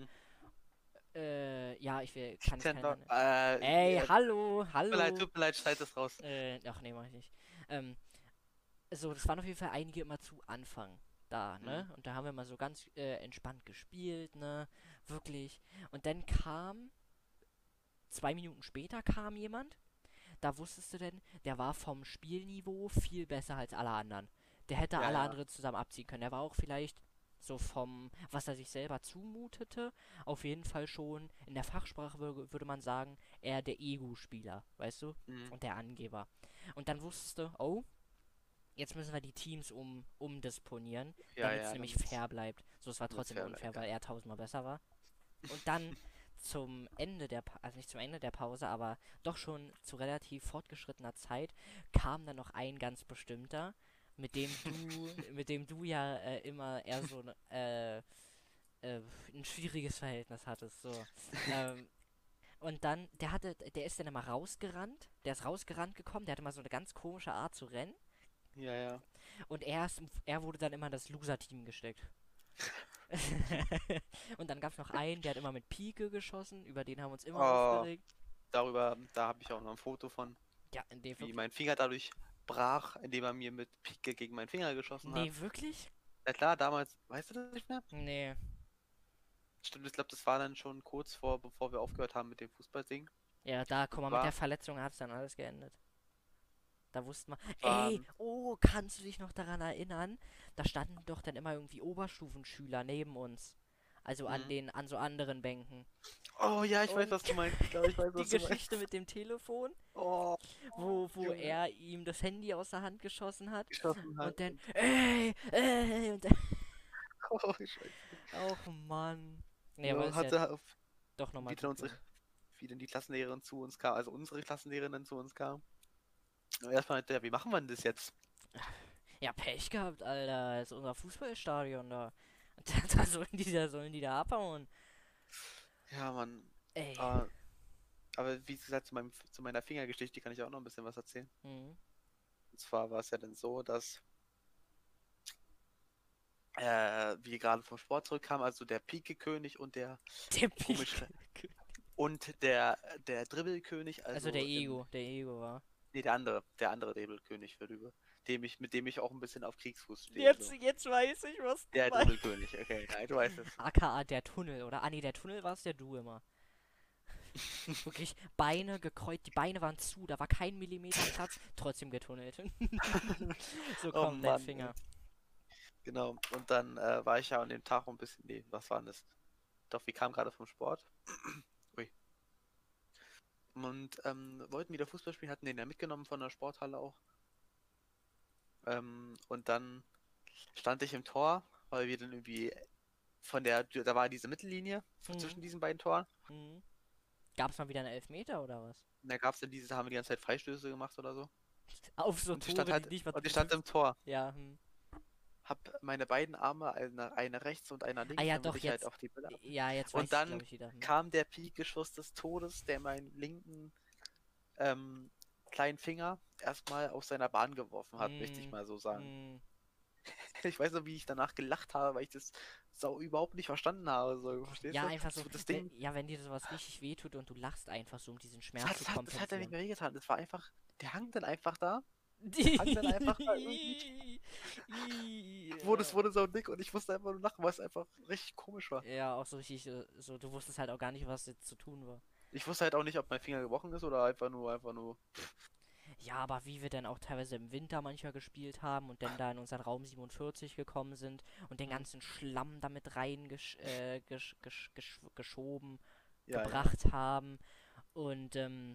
Ja, kann ich keinen Center, nennen. Ey, hallo, hallo. tut mir leid, schneid das raus. Ach nee, mach ich nicht. Ähm, so, das waren auf jeden Fall einige immer zu Anfang da, Hm. ne? Und da haben wir mal so ganz entspannt gespielt, ne? Wirklich. Und dann kam, 2 Minuten später kam jemand, da wusstest du denn, der war vom Spielniveau viel besser als alle anderen. Der hätte Ja, alle ja. anderen zusammen abziehen können. Der war auch vielleicht so was er sich selber zumutete, auf jeden Fall schon, in der Fachsprache würde man sagen, eher der Ego-Spieler, weißt du? Hm. Und der Angeber. Und dann wusstest du, oh, jetzt müssen wir die Teams umdisponieren, Ja, damit es ja, nämlich damit's, fair bleibt. So, es war damit's trotzdem fair bleibt, unfair, ja. weil er tausendmal besser war. Und dann also nicht zum Ende der Pause, aber doch schon zu relativ fortgeschrittener Zeit, kam dann noch ein ganz bestimmter, mit dem du ja immer eher so ein schwieriges Verhältnis hattest. So. Ähm, und dann, der ist dann immer rausgerannt, der ist rausgerannt gekommen, der hatte mal so eine ganz komische Art zu rennen. Ja, ja. Und er wurde dann immer in das Loser-Team gesteckt. Und dann gab es noch einen, der hat immer mit Pike geschossen, über den haben wir uns immer Oh, aufgeregt. da habe ich auch noch ein Foto von, Ja, nee, wie wirklich. mein Finger dadurch brach, indem er mir mit Pike gegen meinen Finger geschossen hat. Nee, wirklich? Ja klar, damals, weißt du das nicht mehr? Nee. Stimmt, ich glaube, das war dann schon kurz vor, bevor wir aufgehört haben mit dem Fußballding. Ja, da, Und guck mal, mit der zwar Verletzung hat es dann alles geendet. Da wussten wir. Ey, waren, oh, kannst du dich noch daran erinnern? Da standen doch dann immer irgendwie Oberstufenschüler neben uns. Also hm. an so anderen Bänken. Oh ja, ich weiß, Und was du meinst. Ich glaube, ich weiß, die was du Geschichte meinst. mit dem Telefon, Oh, wo Junge, er ihm das Handy aus der Hand geschossen hat. geschossen hat. Und dann, Und, und dann, oh, Scheiße. oh Mann. Nee, aber Jo, ist ja hatte auf, doch nochmal wie dann gut unsere, gewesen. wie dann die Klassenlehrerin zu uns kam, also unsere Klassenlehrerin dann zu uns kam. Und erstmal meinte er, wie machen wir denn das jetzt? Ja, Pech gehabt, Alter. Das ist unser Fußballstadion da. Da sollen die da abhauen. Ja, Mann. Ey. Aber, aber wie gesagt, zu meiner Fingergeschichte kann ich auch noch ein bisschen was erzählen. Mhm. Und zwar war es ja dann so, dass wir gerade vom Sport zurückkamen, also der Pike-König und der Der komische Pik. und der Dribbelkönig, Also der Ego war. nee, der andere Dribbelkönig, mit dem ich auch ein bisschen auf Kriegsfuß stehe, Jetzt, so. jetzt weiß ich, was du Der meinst. Dribbelkönig, okay, nein, du weißt es. AKA der Tunnel, oder? Ah, nee, der Tunnel war es der du immer. Wirklich, Beine gekreuzt, die Beine waren zu, da war kein Millimeter Platz, trotzdem getunnelt. So Oh kommt dein Mann, ey. Finger. Genau. Und dann war ich ja an dem Tag ein bisschen, nee, was war denn das? Doch, wir kamen gerade vom Sport. Ui. und wollten wieder Fußball spielen, hatten den ja mitgenommen von der Sporthalle auch. Und dann stand ich im Tor, weil wir dann irgendwie da war diese Mittellinie Mhm. zwischen diesen beiden Toren. Mhm. Gab es mal wieder einen Elfmeter oder was? Und da gab es dann da haben wir die ganze Zeit Freistöße gemacht oder so. Auf so Und ich stand Tore, die halt, nicht mal und ich stand 50. im Tor, Ja, hm. hab meine beiden Arme, eine rechts und einer Ah links, ja, damit doch, ich halt jetzt. auch die Bälle ab. Ja, jetzt Und weiß ich, dann glaube ich, wieder. Hm. kam der Piekschuss des Todes, der meinen linken ähm, kleinen Finger erstmal aus seiner Bahn geworfen hat, möchte ich Hm. mal so sagen. Hm. Ich weiß noch, wie ich danach gelacht habe, weil ich das überhaupt nicht verstanden habe. So, verstehst Ja, du? einfach so, Das Ding, ja, wenn dir sowas richtig wehtut und du lachst einfach so, um diesen das Schmerz hat, zu das hat, das hat ja nicht kompensieren. mehr wehgetan. Das war einfach, der hang dann einfach da. Hang dann einfach da irgendwie. Ja. Wurde so dick und ich musste einfach nur lachen, weil es einfach richtig komisch war. Ja, auch so richtig, so, du wusstest halt auch gar nicht, was jetzt zu tun war. Ich wusste halt auch nicht, ob mein Finger gebrochen ist oder einfach nur. Ja, aber wie wir dann auch teilweise im Winter manchmal gespielt haben und dann da in unseren Raum 47 gekommen sind und den Hm. ganzen Schlamm damit rein geschoben, Ja, ja. gebracht haben und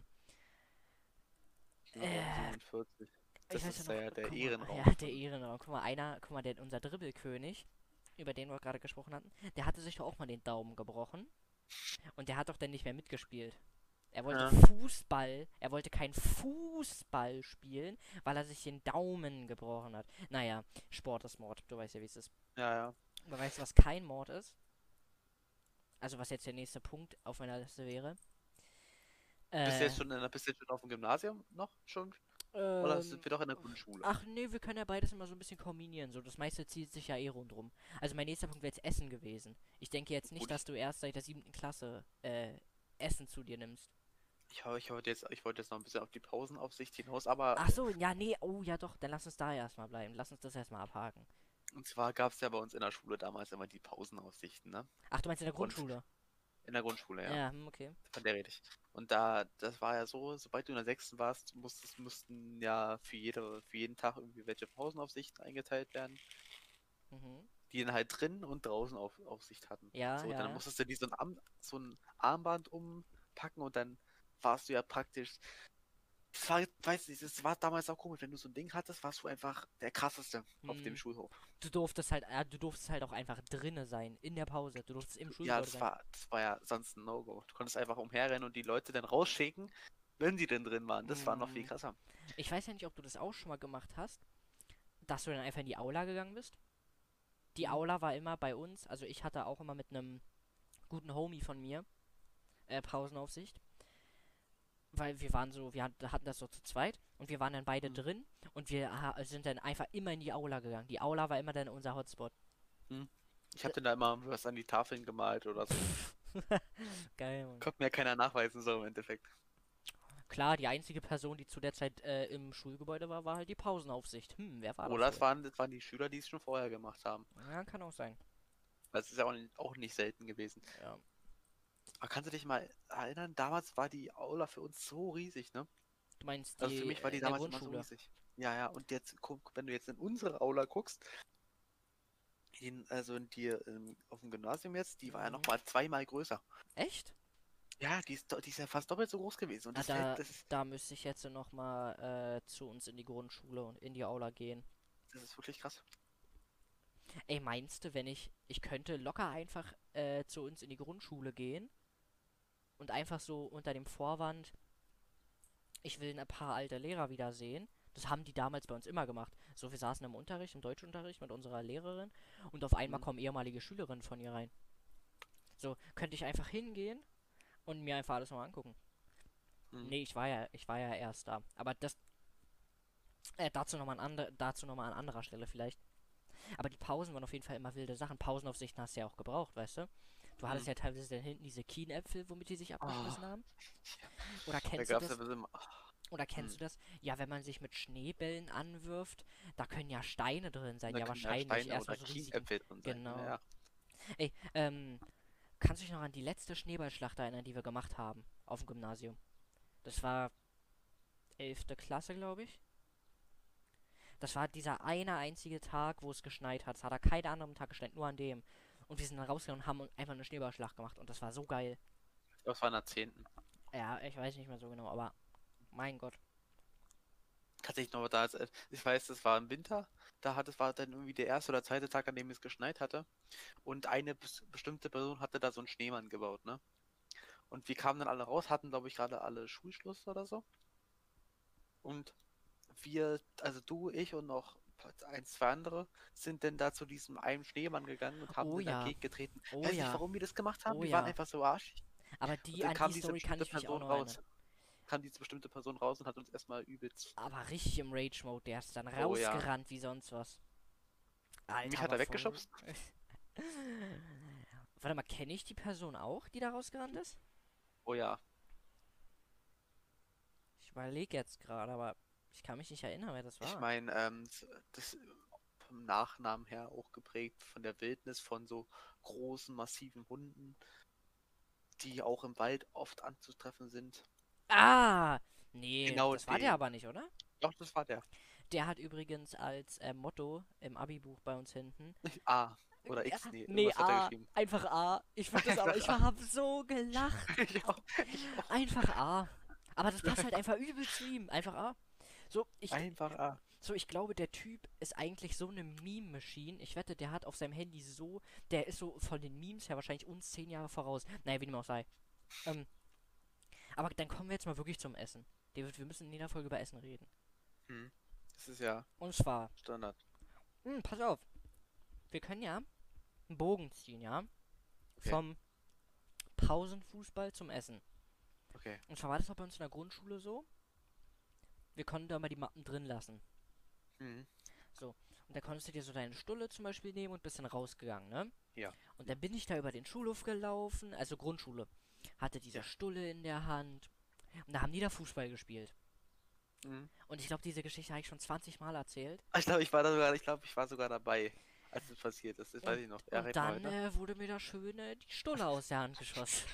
Im Raum äh, 47. ich Das weiß ja ist noch, ja der guck mal, ja, Ehrenraum der von. Ehrenraum, guck mal, unser Dribbelkönig, über den wir gerade gesprochen hatten, der hatte sich doch auch mal den Daumen gebrochen und der hat doch dann nicht mehr mitgespielt. Ja, Er wollte kein Fußball spielen, weil er sich den Daumen gebrochen hat. Naja, Sport ist Mord, du weißt ja, wie es ist. ja, ja. Aber weißt du, was kein Mord ist? Also was jetzt der nächste Punkt auf meiner Liste wäre? Äh, Bist du jetzt schon auf dem Gymnasium noch schon? Oder sind ähm, wir doch in der Grundschule? ach nee, wir können ja beides immer so ein bisschen kombinieren. So, das meiste zieht sich ja eh rundrum. Also mein nächster Punkt wäre jetzt Essen gewesen. Ich denke jetzt nicht, Gut, dass du erst seit der 7. Klasse Essen zu dir nimmst. ich wollte jetzt noch ein bisschen auf die Pausenaufsicht hinaus, aber Ach so, ja, nee, oh ja doch, dann lass uns da erstmal bleiben. Lass uns das erstmal abhaken. und zwar gab es ja bei uns in der Schule damals immer die Pausenaufsichten, ne? Ach, du meinst in der Und Grundschule? in der Grundschule, ja. Ja, okay. Von der rede ich. Und das war ja so, sobald du in der sechsten warst, mussten ja für jeden Tag irgendwie welche Pausenaufsichten eingeteilt werden, Mhm. die dann halt drin und draußen Aufsicht hatten. Ja, So, ja, dann ja. musstest du die so ein Armband umpacken und dann warst du ja praktisch. Das war, weiß nicht, das war damals auch komisch. Wenn du so ein Ding hattest, warst du einfach der krasseste auf dem Hm. Schulhof. Du durftest halt auch einfach drinne sein, in der Pause. Du durftest im Ja, Schulgebäude sein. das war ja sonst ein No-Go. Du konntest einfach umherrennen und die Leute dann rausschicken, wenn sie denn drin waren. Das war noch viel Hm. krasser. Ich weiß ja nicht, ob du das auch schon mal gemacht hast, dass du dann einfach in die Aula gegangen bist. Die Hm? Aula war immer bei uns, also ich hatte auch immer mit einem guten Homie von mir Pausenaufsicht, weil hatten das so zu zweit und wir waren dann beide Hm. drin und sind dann einfach immer in die Aula gegangen. Die Aula war immer dann unser Hotspot. Hm. Ich habe dann da immer was an die Tafeln gemalt oder so. Geil, Mann. Konnte mir keiner nachweisen, so im Endeffekt. Klar, die einzige Person, die zu der Zeit im Schulgebäude war, war halt die Pausenaufsicht. Wer war das Oder wohl? das waren die Schüler, die es schon vorher gemacht haben. Ja, kann auch sein. Das ist ja auch nicht selten gewesen. Ja. Aber kannst du dich mal erinnern, damals war die Aula für uns so riesig, ne? Du meinst Also für die mich war die in der damals immer so Grundschule? riesig. Ja, ja, und jetzt wenn du jetzt in unsere Aula guckst, also auf dem Gymnasium jetzt, die war ja Mhm. nochmal zweimal größer. Echt? Ja, die ist ja fast doppelt so groß gewesen. Und Ah, da müsste ich jetzt noch mal zu uns in die Grundschule und in die Aula gehen. das ist wirklich krass. Ey, meinst du, ich könnte locker einfach zu uns in die Grundschule gehen und einfach so unter dem Vorwand, ich will ein paar alte Lehrer wiedersehen. Das haben die damals bei uns immer gemacht. So, wir saßen im Unterricht, im Deutschunterricht mit unserer Lehrerin und auf einmal Hm, kommen ehemalige Schülerinnen von ihr rein. So, könnte ich einfach hingehen und mir einfach alles nochmal angucken. hm. Nee, ich war ja erst da. Aber dazu nochmal an anderer Stelle vielleicht. Aber die Pausen waren auf jeden Fall immer wilde Sachen. Pausenaufsichten hast du ja auch gebraucht, weißt du? Du hattest Hm. ja teilweise dann hinten diese Kienäpfel, womit die sich Oh, abgeschmissen haben. Oder da kennst du gab es ja das? bis immer. Oder kennst Hm. du das? Ja, wenn man sich mit Schneebällen anwirft, da können ja Steine drin sein. Da Ja, können ja wahrscheinlich. Steine Erstmal oder so riesigen. Kienäpfel drin sein. Ja, Genau. ja. Ey, kannst du dich noch an die letzte Schneeballschlacht erinnern, die wir gemacht haben? Auf dem Gymnasium. Das war 11. Klasse, glaube ich. Das war dieser eine einzige Tag, wo es geschneit hat. Es hat an keinem anderen Tag geschneit, nur an dem. Und wir sind dann rausgegangen und haben einfach eine Schneeballschlacht gemacht. Und das war so geil. Das war in der 10. Ja, ich weiß nicht mehr so genau, aber mein Gott. Tatsächlich noch da, ich weiß, das war im Winter, war dann irgendwie der erste oder zweite Tag, an dem es geschneit hatte. Und eine bestimmte Person hatte da so einen Schneemann gebaut, ne? Und wir kamen dann alle raus, hatten, glaube ich, gerade alle Schulschluss oder so. Und wir, also du, ich und noch ein, zwei andere, sind dann da zu diesem einen Schneemann gegangen und haben Oh den ja, dagegen getreten. oh Weiß nicht, ja, warum wir das gemacht haben. oh Wir waren ja. einfach so arschig. Aber Und die, dann an die kam diese Story kann bestimmte ich mich auch Person noch erinnern. raus. Kam diese bestimmte Person raus und hat uns erstmal übelst. Aber richtig im Rage-Mode, der ist dann Oh ja. rausgerannt wie sonst was. Mich Alter, hat aber er voll. weggeschubst. Warte mal, kenne ich die Person auch, die da rausgerannt ist? Oh ja. Ich überlege jetzt gerade, aber ich kann mich nicht erinnern, wer das Ich war. meine, das vom Nachnamen her auch geprägt von der Wildnis von so großen, massiven Hunden, die auch im Wald oft anzutreffen sind. Ah! Nee, Genau das war der den. aber nicht, oder? Doch, das war der. Der hat übrigens als Motto im Abi-Buch bei uns hinten. A oder X, nee, Nee, irgendwas hat er A. geschrieben. Einfach A. Ich fand das aber, Einfach ich A. hab so gelacht. Ich auch. Ich auch. Einfach A. Aber das passt halt einfach übel zu ihm. Einfach A. So, Einfach A. ich glaube, der Typ ist eigentlich so eine Meme-Machine. Ich wette, der hat auf seinem Handy so, der ist so von den Memes her wahrscheinlich uns 10 Jahre voraus. Naja, wie dem auch sei. Ähm, aber dann kommen wir jetzt mal wirklich zum Essen. David, wir müssen in jeder Folge über Essen reden. Hm. Das ist ja Und zwar, Standard. pass auf, wir können ja einen Bogen ziehen, ja? Okay. Vom Pausenfußball zum Essen. Okay. Und zwar war das auch bei uns in der Grundschule so. Wir konnten da mal die Mappen drin lassen. Hm. So. Und da konntest du dir so deine Stulle zum Beispiel nehmen und bist dann rausgegangen, ne? Ja. Und dann bin ich da über den Schulhof gelaufen, also Grundschule. Hatte diese Ja. Stulle in der Hand. Und da haben die da Fußball gespielt. Hm. Und ich glaube, diese Geschichte habe ich schon 20 Mal erzählt. Ich glaube, ich war sogar dabei, als es passiert ist. Das weiß Und, ich noch. Ja, und red mal dann weiter. wurde mir da schön die Stulle aus der Hand geschossen.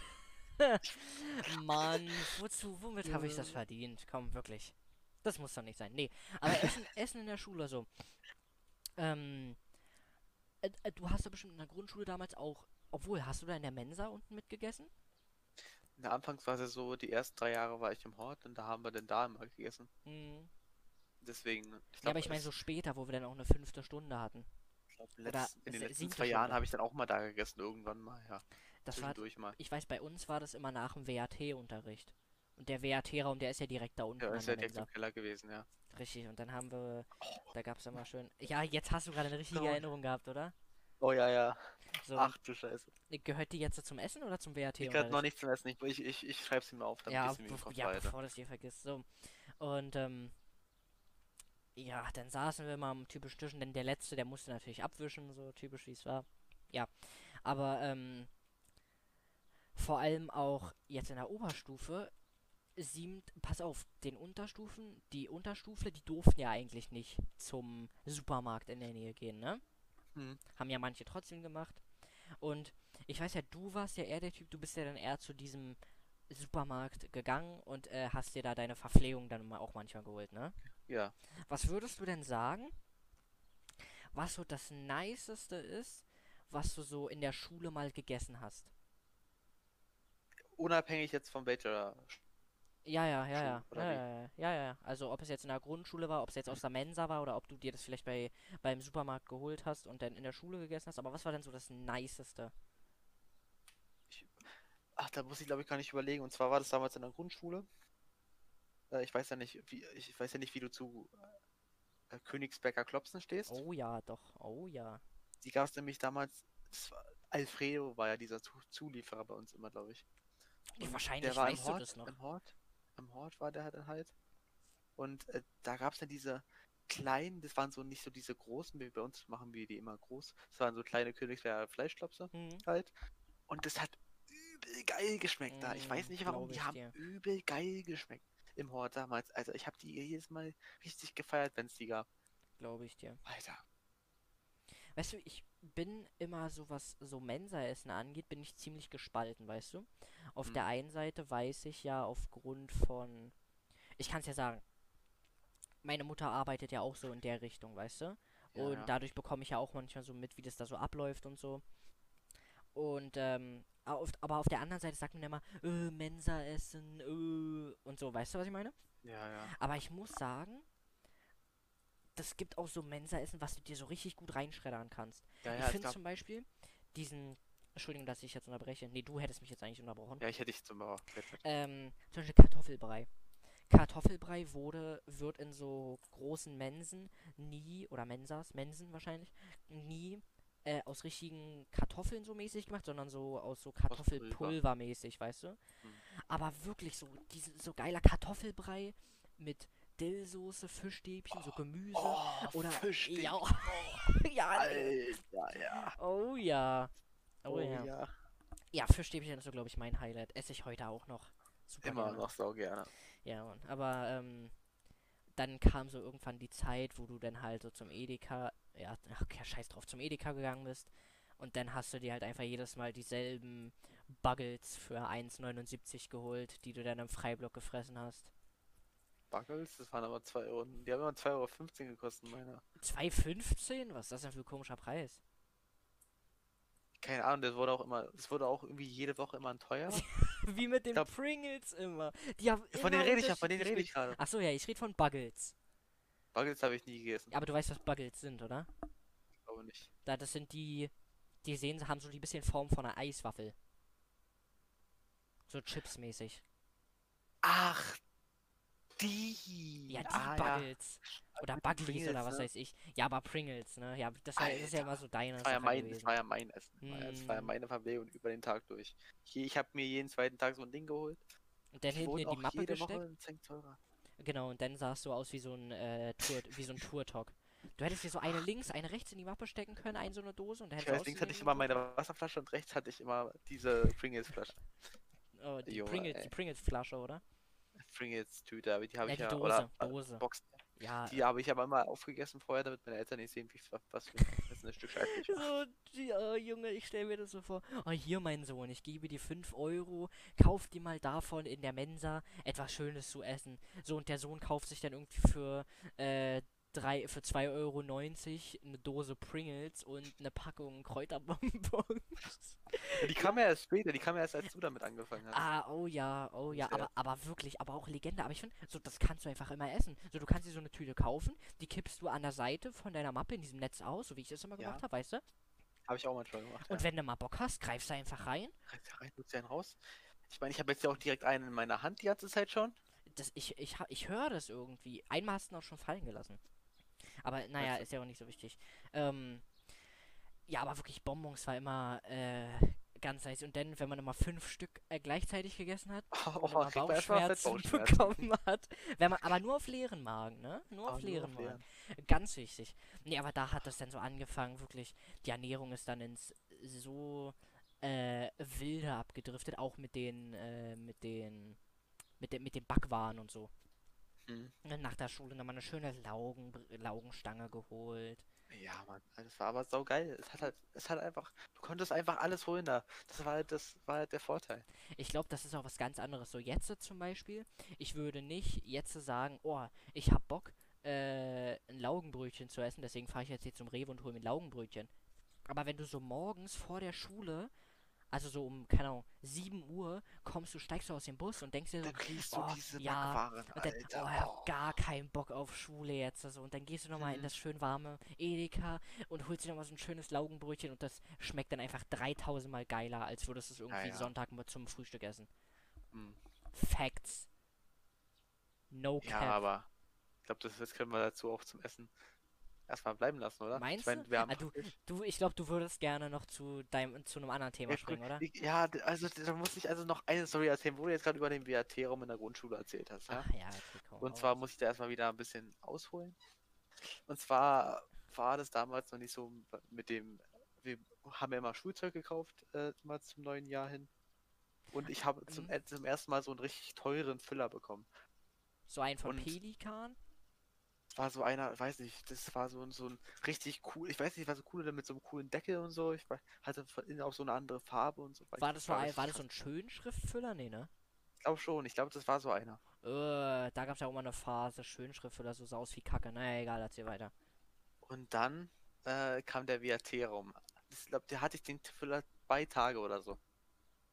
Mann, womit habe ich das Ja. verdient? Komm, wirklich. Das muss doch nicht sein. Nee, aber Essen in der Schule so. Ähm, du hast doch bestimmt in der Grundschule damals auch, obwohl, hast du da in der Mensa unten mitgegessen? In der Anfangsphase so, die ersten 3 Jahre war ich im Hort und da haben wir dann da immer gegessen. Hm. Deswegen, ich Ja, aber glaube, ich meine so später, wo wir dann auch eine 5. Stunde hatten. Oder in den letzten siebte 2 Jahren Stunde. habe ich dann auch mal da gegessen, irgendwann mal, ja. Das war, Zwischendurch mal. ich weiß, bei uns war das immer nach dem WAT-Unterricht. Und der WAT-Raum, der ist ja direkt da unten Ja, an ist der ja direkt im Mensa. Keller gewesen, ja. Richtig, und dann haben wir, Oh, da gab es immer schön. Ja, jetzt hast du gerade eine richtige so. Erinnerung gehabt, oder? Oh ja, ja. So, und Ach du Scheiße. gehört die jetzt so zum Essen oder zum Ich gerade noch WAT-Unterricht? nicht zum Essen. Ich schreibe sie mir auf, damit ich Ja, sie mir im Kopf ja, behalte. bevor du es dir vergisst. So. Und, ja, dann saßen wir mal am typischen Tisch, denn der Letzte, der musste natürlich abwischen, so typisch wie es war. Ja, aber, vor allem auch jetzt in der Oberstufe, pass auf, die Unterstufler, die durften ja eigentlich nicht zum Supermarkt in der Nähe gehen, ne? Hm. Haben ja manche trotzdem gemacht. Und ich weiß ja, du warst ja eher der Typ, du bist ja dann eher zu diesem Supermarkt gegangen und hast dir da deine Verpflegung dann mal auch manchmal geholt, ne? Ja. Was würdest du denn sagen, was so das Niceste ist, was du so in der Schule mal gegessen hast? Unabhängig jetzt vom welcher Ja, ja, ja, Schule, ja, ja, oder wie? ja, ja, ja, ja. Also ob es jetzt in der Grundschule war, ob es jetzt aus der Mensa war oder ob du dir das vielleicht beim Supermarkt geholt hast und dann in der Schule gegessen hast. Aber was war denn so das Niceste? Ich, ach, da muss ich glaube ich gar nicht überlegen. Und zwar war das damals in der Grundschule. Ich weiß ja nicht, wie du zu Königsberger Klopsen stehst. Oh ja, doch. Oh ja. Die gab es nämlich damals. Alfredo war ja dieser Zulieferer bei uns immer, glaube ich. Ja, Und der wahrscheinlich war weißt du das noch. Im Hort war der dann halt. Und da gab es dann diese kleinen, das waren so nicht so diese großen, wie bei uns machen wir die immer groß. Das waren so kleine Königsberger Fleischklopse Hm, halt. Und das hat übel geil geschmeckt da. Ich weiß nicht warum, glaube die ich haben dir. übel geil geschmeckt im Hort damals. Also ich habe die jedes Mal richtig gefeiert, wenn es die gab. Glaube ich dir. Alter. Weißt du, ich bin immer so, was so Mensa-Essen angeht, bin ich ziemlich gespalten, weißt du? Auf Hm. der einen Seite weiß ich ja aufgrund von. Ich kann es ja sagen, meine Mutter arbeitet ja auch so in der Richtung, weißt du? Ja, Und ja. dadurch bekomme ich ja auch manchmal so mit, wie das da so abläuft und so. Und aber auf der anderen Seite sagt man immer, Mensa essen, und so, weißt du, was ich meine? Ja, ja. Aber ich muss sagen, das gibt auch so Mensa-Essen, was du dir so richtig gut reinschreddern kannst. Ja, Ich ja, ich finde glaube, zum Beispiel diesen, Entschuldigung, dass ich jetzt unterbreche. Nee, du hättest mich jetzt eigentlich unterbrochen. ja, ich hätte dich zum Beispiel. Zum Beispiel Kartoffelbrei. Kartoffelbrei wird in so großen Mensen nie, oder Mensen wahrscheinlich, nie aus richtigen Kartoffeln so mäßig gemacht, sondern so aus so Aus Pulver. Kartoffelpulver mäßig, weißt du? Hm. Aber wirklich so, so geiler Kartoffelbrei mit Dillsoße, Fischstäbchen, so Gemüse Oh, oder, ja, Fischstäbchen. ja, Alter, ja. oh ja, oh Oh ja. ja. Ja, Fischstäbchen ist so, glaube ich, mein Highlight. Esse ich heute auch noch super Immer gerne. noch so gerne. Ja, Mann. Aber dann kam so irgendwann die Zeit, wo du dann halt so zum Edeka, ja, ach, okay, scheiß drauf, zum Edeka gegangen bist. Und dann hast du dir halt einfach jedes Mal dieselben Buggles für 1,79 geholt, die du dann im Freiblock gefressen hast. Buggles, das waren aber 2 Euro. Die haben immer 2,15 € gekostet, meine. 2,15? Was ist das denn für ein komischer Preis? Keine Ahnung, das wurde auch irgendwie jede Woche immer teurer. Wie mit Ich den glaube, Pringles immer. Die haben von denen immer rede ich ja, von denen unterschiedlich rede ich gerade. Achso, ja, ich rede von Buggles. Buggles habe ich nie gegessen. Aber du weißt, was Buggles sind, oder? Ich glaube nicht. Das sind die sehen, haben so ein bisschen Form von einer Eiswaffel. So chipsmäßig. Ach, die. Ja, die Ja. Buggles. Oder Mit den Buggies Pringles, oder was ne? weiß ich. Ja, aber Pringles, ne? Ja, das ist ja Alter. immer so deine Das war ja Sache das gewesen. war ja mein Essen. Das war ja Mm. meine Verpflegung über den Tag durch. Ich habe mir jeden zweiten Tag so ein Ding geholt. Und dann Die hinten wurden in die auch Mappe jede gesteckt. Woche ein Cent teurer. Genau, und dann sahst du aus wie so ein Tour-Talk. Du hättest dir so eine links, eine rechts in die Mappe stecken können, eine so eine Dose und dann Ich hättest du weiß, links hatte ausgesehen ich wie immer ein meine Tour-Talk. Wasserflasche und rechts hatte ich immer diese Pringles-Flasche. Oh, Junge, Die ey. Pringles-Flasche, oder? Pringles-Tüte, aber die habe Ja, ich die ja, oder Dose. Boxen. Ja, Die habe ich aber immer aufgegessen vorher, damit meine Eltern nicht sehen, was für ein Stück Scheiße ich war. so, oh, Junge, ich stell mir das so vor. Oh, hier, mein Sohn, ich gebe dir 5 Euro, kauf dir mal davon in der Mensa etwas Schönes zu essen. So, und der Sohn kauft sich dann irgendwie für 2,90 € eine Dose Pringles und eine Packung Kräuterbonbons. Die kam ja erst später, die kam ja erst, als du damit angefangen hast. Oh ja, Nicht aber wirklich, aber auch Legende. Aber ich finde, so, das kannst du einfach immer essen. So, du kannst dir so eine Tüte kaufen, die kippst du an der Seite von deiner Mappe in diesem Netz aus, so wie ich das immer gemacht Ja, habe, weißt du? habe ich auch manchmal gemacht, Und ja. wenn du mal Bock hast, greifst du einfach rein. Rein, tut's einen raus. Ich meine, ich habe jetzt ja auch direkt einen in meiner Hand die ganze Zeit schon. Ich höre das irgendwie. Einmal hast du ihn auch schon fallen gelassen. Aber naja, Weißt du? ist ja auch nicht so wichtig. Ja, aber wirklich Bonbons war immer ganz nice. Und dann, wenn man immer 5 Stück gleichzeitig gegessen hat und Oh, immer kriegt man erstmal Bauchschmerzen Fettbauchschmerzen. bekommen hat, wenn man, aber nur auf leeren Magen, ne? Nur auf Oh, nur leeren auf Magen. leeren. Ganz wichtig. Nee, aber da hat das dann so angefangen, wirklich. Die Ernährung ist dann ins so wilde abgedriftet, auch mit den Backwaren und so. Hm. Nach der Schule nochmal eine schöne Laugenstange geholt. Ja, Mann, das war aber saugeil. Es hat einfach, du konntest einfach alles holen da. Das war halt der Vorteil. Ich glaube, das ist auch was ganz anderes. So jetzt zum Beispiel, ich würde nicht jetzt sagen, oh, ich hab Bock, ein Laugenbrötchen zu essen, deswegen fahre ich jetzt hier zum Rewe und hole mir ein Laugenbrötchen. Aber wenn du so morgens vor der Schule, also so um, keine Ahnung, 7 Uhr, steigst du aus dem Bus und denkst dir so, Dann kriegst du oh, diese ja, Backwaren, und dann, Alter. oh, ich hab gar keinen Bock auf Schule jetzt. Also, und dann gehst du nochmal in Mhm. das schön warme Edeka und holst dir nochmal so ein schönes Laugenbrötchen und das schmeckt dann einfach 3000 Mal geiler, als würdest du es Ja, irgendwie ja. Sonntag mal zum Frühstück essen. Hm. Facts. No Ja, cap. aber ich glaube, das können wir dazu auch zum Essen erstmal bleiben lassen, oder? Ich Meinst du? meine, wir haben Ich glaube, du würdest gerne noch zu einem anderen Thema springen, oder? Ja, also da muss ich also noch eine Story erzählen, wo du jetzt gerade über den VAT-Raum in der Grundschule erzählt hast, ja? Ach ja, okay, komm, Und hau zwar raus. muss ich da erstmal wieder ein bisschen ausholen. Und zwar war das damals noch nicht so mit dem, wir haben ja immer Schulzeug gekauft, immer zum neuen Jahr hin. Und ich habe Mhm. zum ersten Mal so einen richtig teuren Füller bekommen. So ein von Und Pelikan? es war so einer, weiß nicht, das war so ein richtig cool, ich weiß nicht, war so cool mit so einem coolen Deckel und so. Hatte von innen auch so eine andere Farbe und so. War Richtig das so krass. ein Schönschriftfüller? Nee, ne? Ich glaube schon, ich glaube, das war so einer. Da gab's ja auch mal eine Phase, Schönschriftfüller, so sah aus wie Kacke. Naja, egal, erzähl weiter. Und dann kam der VAT-Raum. Ich glaube, der hatte ich den Füller 2 Tage oder so.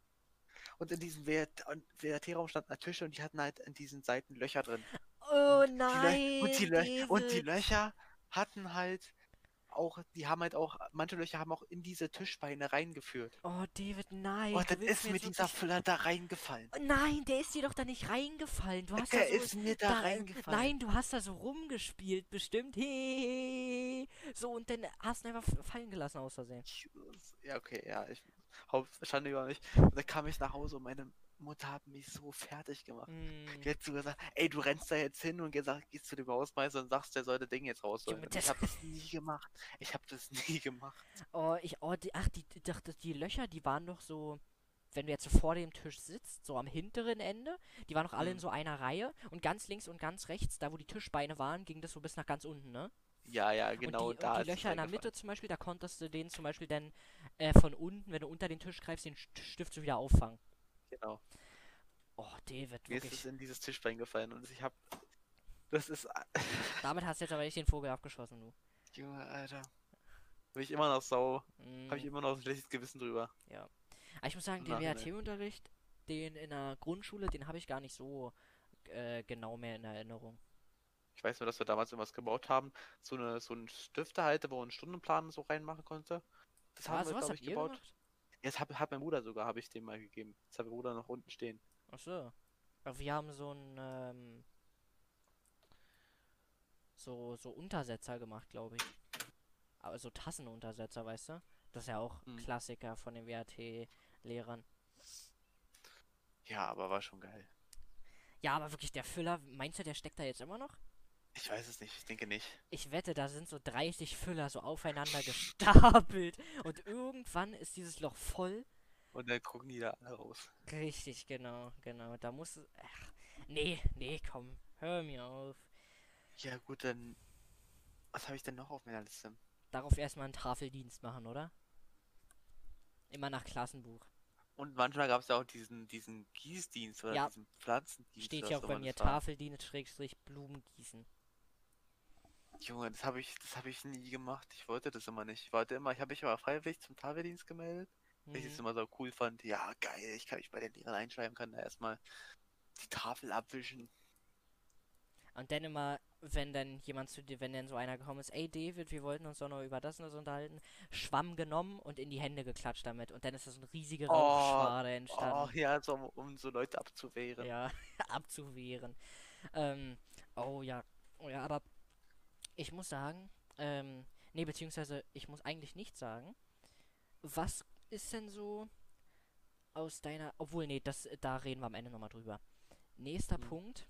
und in diesem WRT-Raum standen halt Tische und die hatten halt in diesen Seiten Löcher drin. Oh Und nein, die David. Löcher hatten halt auch, die haben halt auch, manche Löcher haben auch in diese Tischbeine reingeführt. Oh, David, nein. Und dann Du willst ist mir mir jetzt dieser wirklich. Füller da reingefallen. Oh nein, der ist dir doch da nicht reingefallen. Du hast da Der so. ist mir da Da. reingefallen. Nein, du hast da so rumgespielt, bestimmt. Hey. So, und dann hast du ihn einfach fallen gelassen aus Versehen. Ja, okay, ja, Schande über mich. Und dann kam ich nach Hause und meine Mutter hat mich so fertig gemacht. Hm. Die hat so gesagt, ey, du rennst da jetzt hin und gehst zu dem Hausmeister und sagst, der soll das Ding jetzt rausholen. Junge, Und ich das. habe das nie gemacht. Ich habe das nie gemacht. Die Löcher, die waren doch so, wenn du jetzt so vor dem Tisch sitzt, so am hinteren Ende, die waren doch alle in Hm. so einer Reihe und ganz links und ganz rechts, da wo die Tischbeine waren, ging das so bis nach ganz unten, ne? Ja, ja, Und genau die da ist es Löcher in der Mitte reingefallen. zum Beispiel, da konntest du den zum Beispiel dann von unten, wenn du unter den Tisch greifst, den Stift so wieder auffangen. Genau. Oh, David, Mir ist es wirklich. in dieses Tischbein gefallen und ich habe, das ist, Damit hast du jetzt aber nicht den Vogel abgeschossen, du. Junge, Alter, bin ich immer noch habe ich Mm, immer noch ein schlechtes Gewissen drüber. ja. Aber ich muss sagen, Im den Nachhinein. WRT-Unterricht, den in der Grundschule, den habe ich gar nicht so genau mehr in Erinnerung. Ich weiß nur, dass wir damals irgendwas gebaut haben. So ein Stiftehalter, wo man einen Stundenplan so reinmachen konnte. Das Ah, haben wir, sowas glaube habt ich, ihr gebaut. gemacht? Jetzt hat mein Bruder sogar, habe ich dem mal gegeben. Jetzt hat mein Bruder noch unten stehen. Ach so. Aber wir haben so Untersetzer gemacht, glaube ich. Aber so Tassenuntersetzer, weißt du? Das ist ja auch Hm. Klassiker von den WRT-Lehrern. Ja, aber war schon geil. Ja, aber wirklich, der Füller, meinst du, der steckt da jetzt immer noch? Ich weiß es nicht, ich denke nicht. Ich wette, da sind so 30 Füller so aufeinander gestapelt. Und irgendwann ist dieses Loch voll. Und dann gucken die da alle raus. Richtig, genau, genau. Da muss es. Ach, nee, nee, komm. Hör mir auf. Ja, gut, dann. Was habe ich denn noch auf meiner Liste? Darauf erstmal einen Tafeldienst machen, oder? Immer nach Klassenbuch. Und manchmal gab es ja auch diesen Gießdienst oder Ja, diesen Pflanzendienst steht oder ja was auch auch bei immer mir das war. Tafeldienst Schrägstrich Blumengießen. Junge, das habe ich nie gemacht. Ich wollte das immer nicht. Ich habe mich aber freiwillig zum Tafeldienst gemeldet, weil ich es Hm. immer so cool fand. Ja, geil, ich kann mich bei den Lehrern einschreiben, kann da erstmal die Tafel abwischen. Und dann immer, wenn dann jemand zu dir, wenn dann so einer gekommen ist, ey David, wir wollten uns doch noch über das und das unterhalten, Schwamm genommen und in die Hände geklatscht damit. Und dann ist das eine riesige Oh, Rauchschwade oh, entstanden. ja, so, um so Leute abzuwehren. Ja, abzuwehren. Ähm, oh ja, oh ja, aber ich muss sagen, nee, beziehungsweise ich muss eigentlich nicht sagen, was ist denn so aus deiner, obwohl, nee, da reden wir am Ende nochmal drüber. Nächster Hm. Punkt,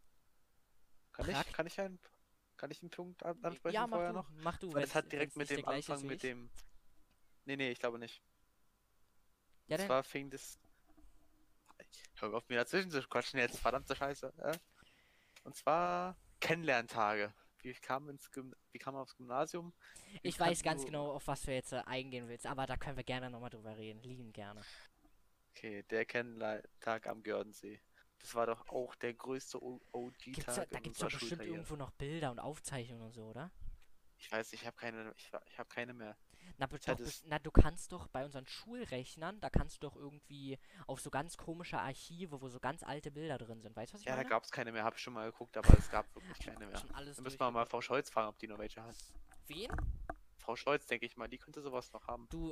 Kann ich, Prakt, kann ich einen, kann ich einen Punkt ja, ansprechen vorher noch? mach du, Weil das hat wenn's direkt mit nicht der dem gleiche ist Anfang wie mit ich. dem. Nee, nee, ich glaube nicht. Ja, Und denn, zwar fing das. Hör auf mir dazwischen zu quatschen jetzt, verdammte Scheiße. Und zwar Kennenlerntage. Wir kamen aufs Gymnasium. Wir ich weiß kannten ganz so. genau, auf was du jetzt eingehen willst, aber da können wir gerne nochmal drüber reden, lieben gerne. Okay, der Kennenlerntag am Gördensee. Das war doch auch der größte OG-Tag Da in gibt's unserer doch bestimmt Schulkarriere. irgendwo noch Bilder und Aufzeichnungen und so, oder? Ich weiß, ich habe keine mehr. Na, Ich hatte es. na, du kannst doch bei unseren Schulrechnern, da kannst du doch irgendwie auf so ganz komische Archive, wo so ganz alte Bilder drin sind. Weißt du, was ich Ja, da meine? gab es keine mehr, habe ich schon mal geguckt, aber es gab wirklich keine mehr. Schon alles Da müssen wir mal durchgeguckt. Frau Scholz fragen, ob die noch welche hat. Wen? Frau Scholz, denke ich mal, die könnte sowas noch haben. Du,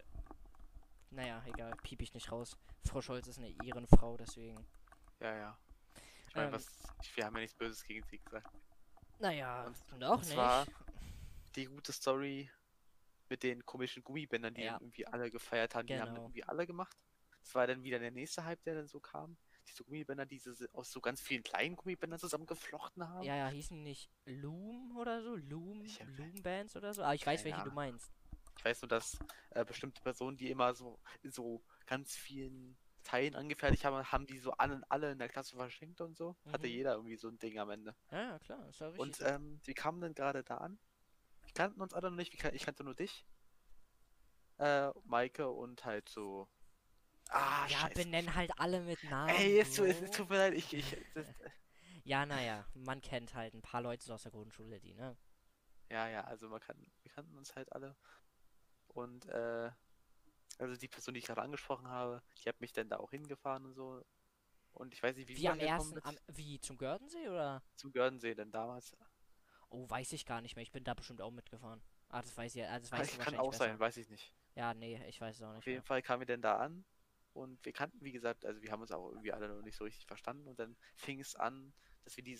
naja, egal, piep ich nicht raus. Frau Scholz ist eine Ehrenfrau, deswegen. Ja, ja. Ich meine, Ähm, wir haben ja nichts Böses gegen sie gesagt. naja, Und, noch und zwar nicht. die gute Story mit den komischen Gummibändern, die Ja, irgendwie alle gefeiert haben, die haben genau. irgendwie alle gemacht. Das war dann wieder der nächste Hype, der dann so kam. Diese Gummibänder, aus so ganz vielen kleinen Gummibändern zusammengeflochten haben. Ja, ja, hießen die nicht Loom oder so? Ich habe Loom Bands oder so? Ah, ich weiß, keine welche du Ahnung. meinst. Ich weiß nur, dass bestimmte Personen, die immer so in so ganz vielen Teilen angefertigt haben, haben die so alle in der Klasse verschenkt und so. Hatte Mhm. jeder irgendwie so ein Ding am Ende. Ja, ja, klar, ist ja richtig Und so. wir kamen dann gerade da an. Wir kannten uns alle noch nicht, ich kannte nur dich, Maike und halt so. Ah, Ja, scheiße. benenn halt alle mit Namen, Ey, es Bro. tut mir leid, Ja, naja, man kennt halt ein paar Leute so aus der Grundschule, die, ne? ja, ja, also wir kannten uns halt alle. Und Also die Person, die ich gerade angesprochen habe, die hat mich dann da auch hingefahren und so. Und ich weiß nicht, wie Wie wir am angekommen ersten, sind. wie zum Gördensee oder? Zum Gördensee denn damals. Oh, weiß ich gar nicht mehr. Ich bin da bestimmt auch mitgefahren. Ah, das weißt du Kann wahrscheinlich auch sein, besser. weiß ich nicht. Ja, nee, ich weiß es auch Auf nicht jeden mehr. Fall kamen wir denn da an und wir kannten, wie gesagt, also wir haben uns auch irgendwie alle noch nicht so richtig verstanden und dann fing es an, dass wir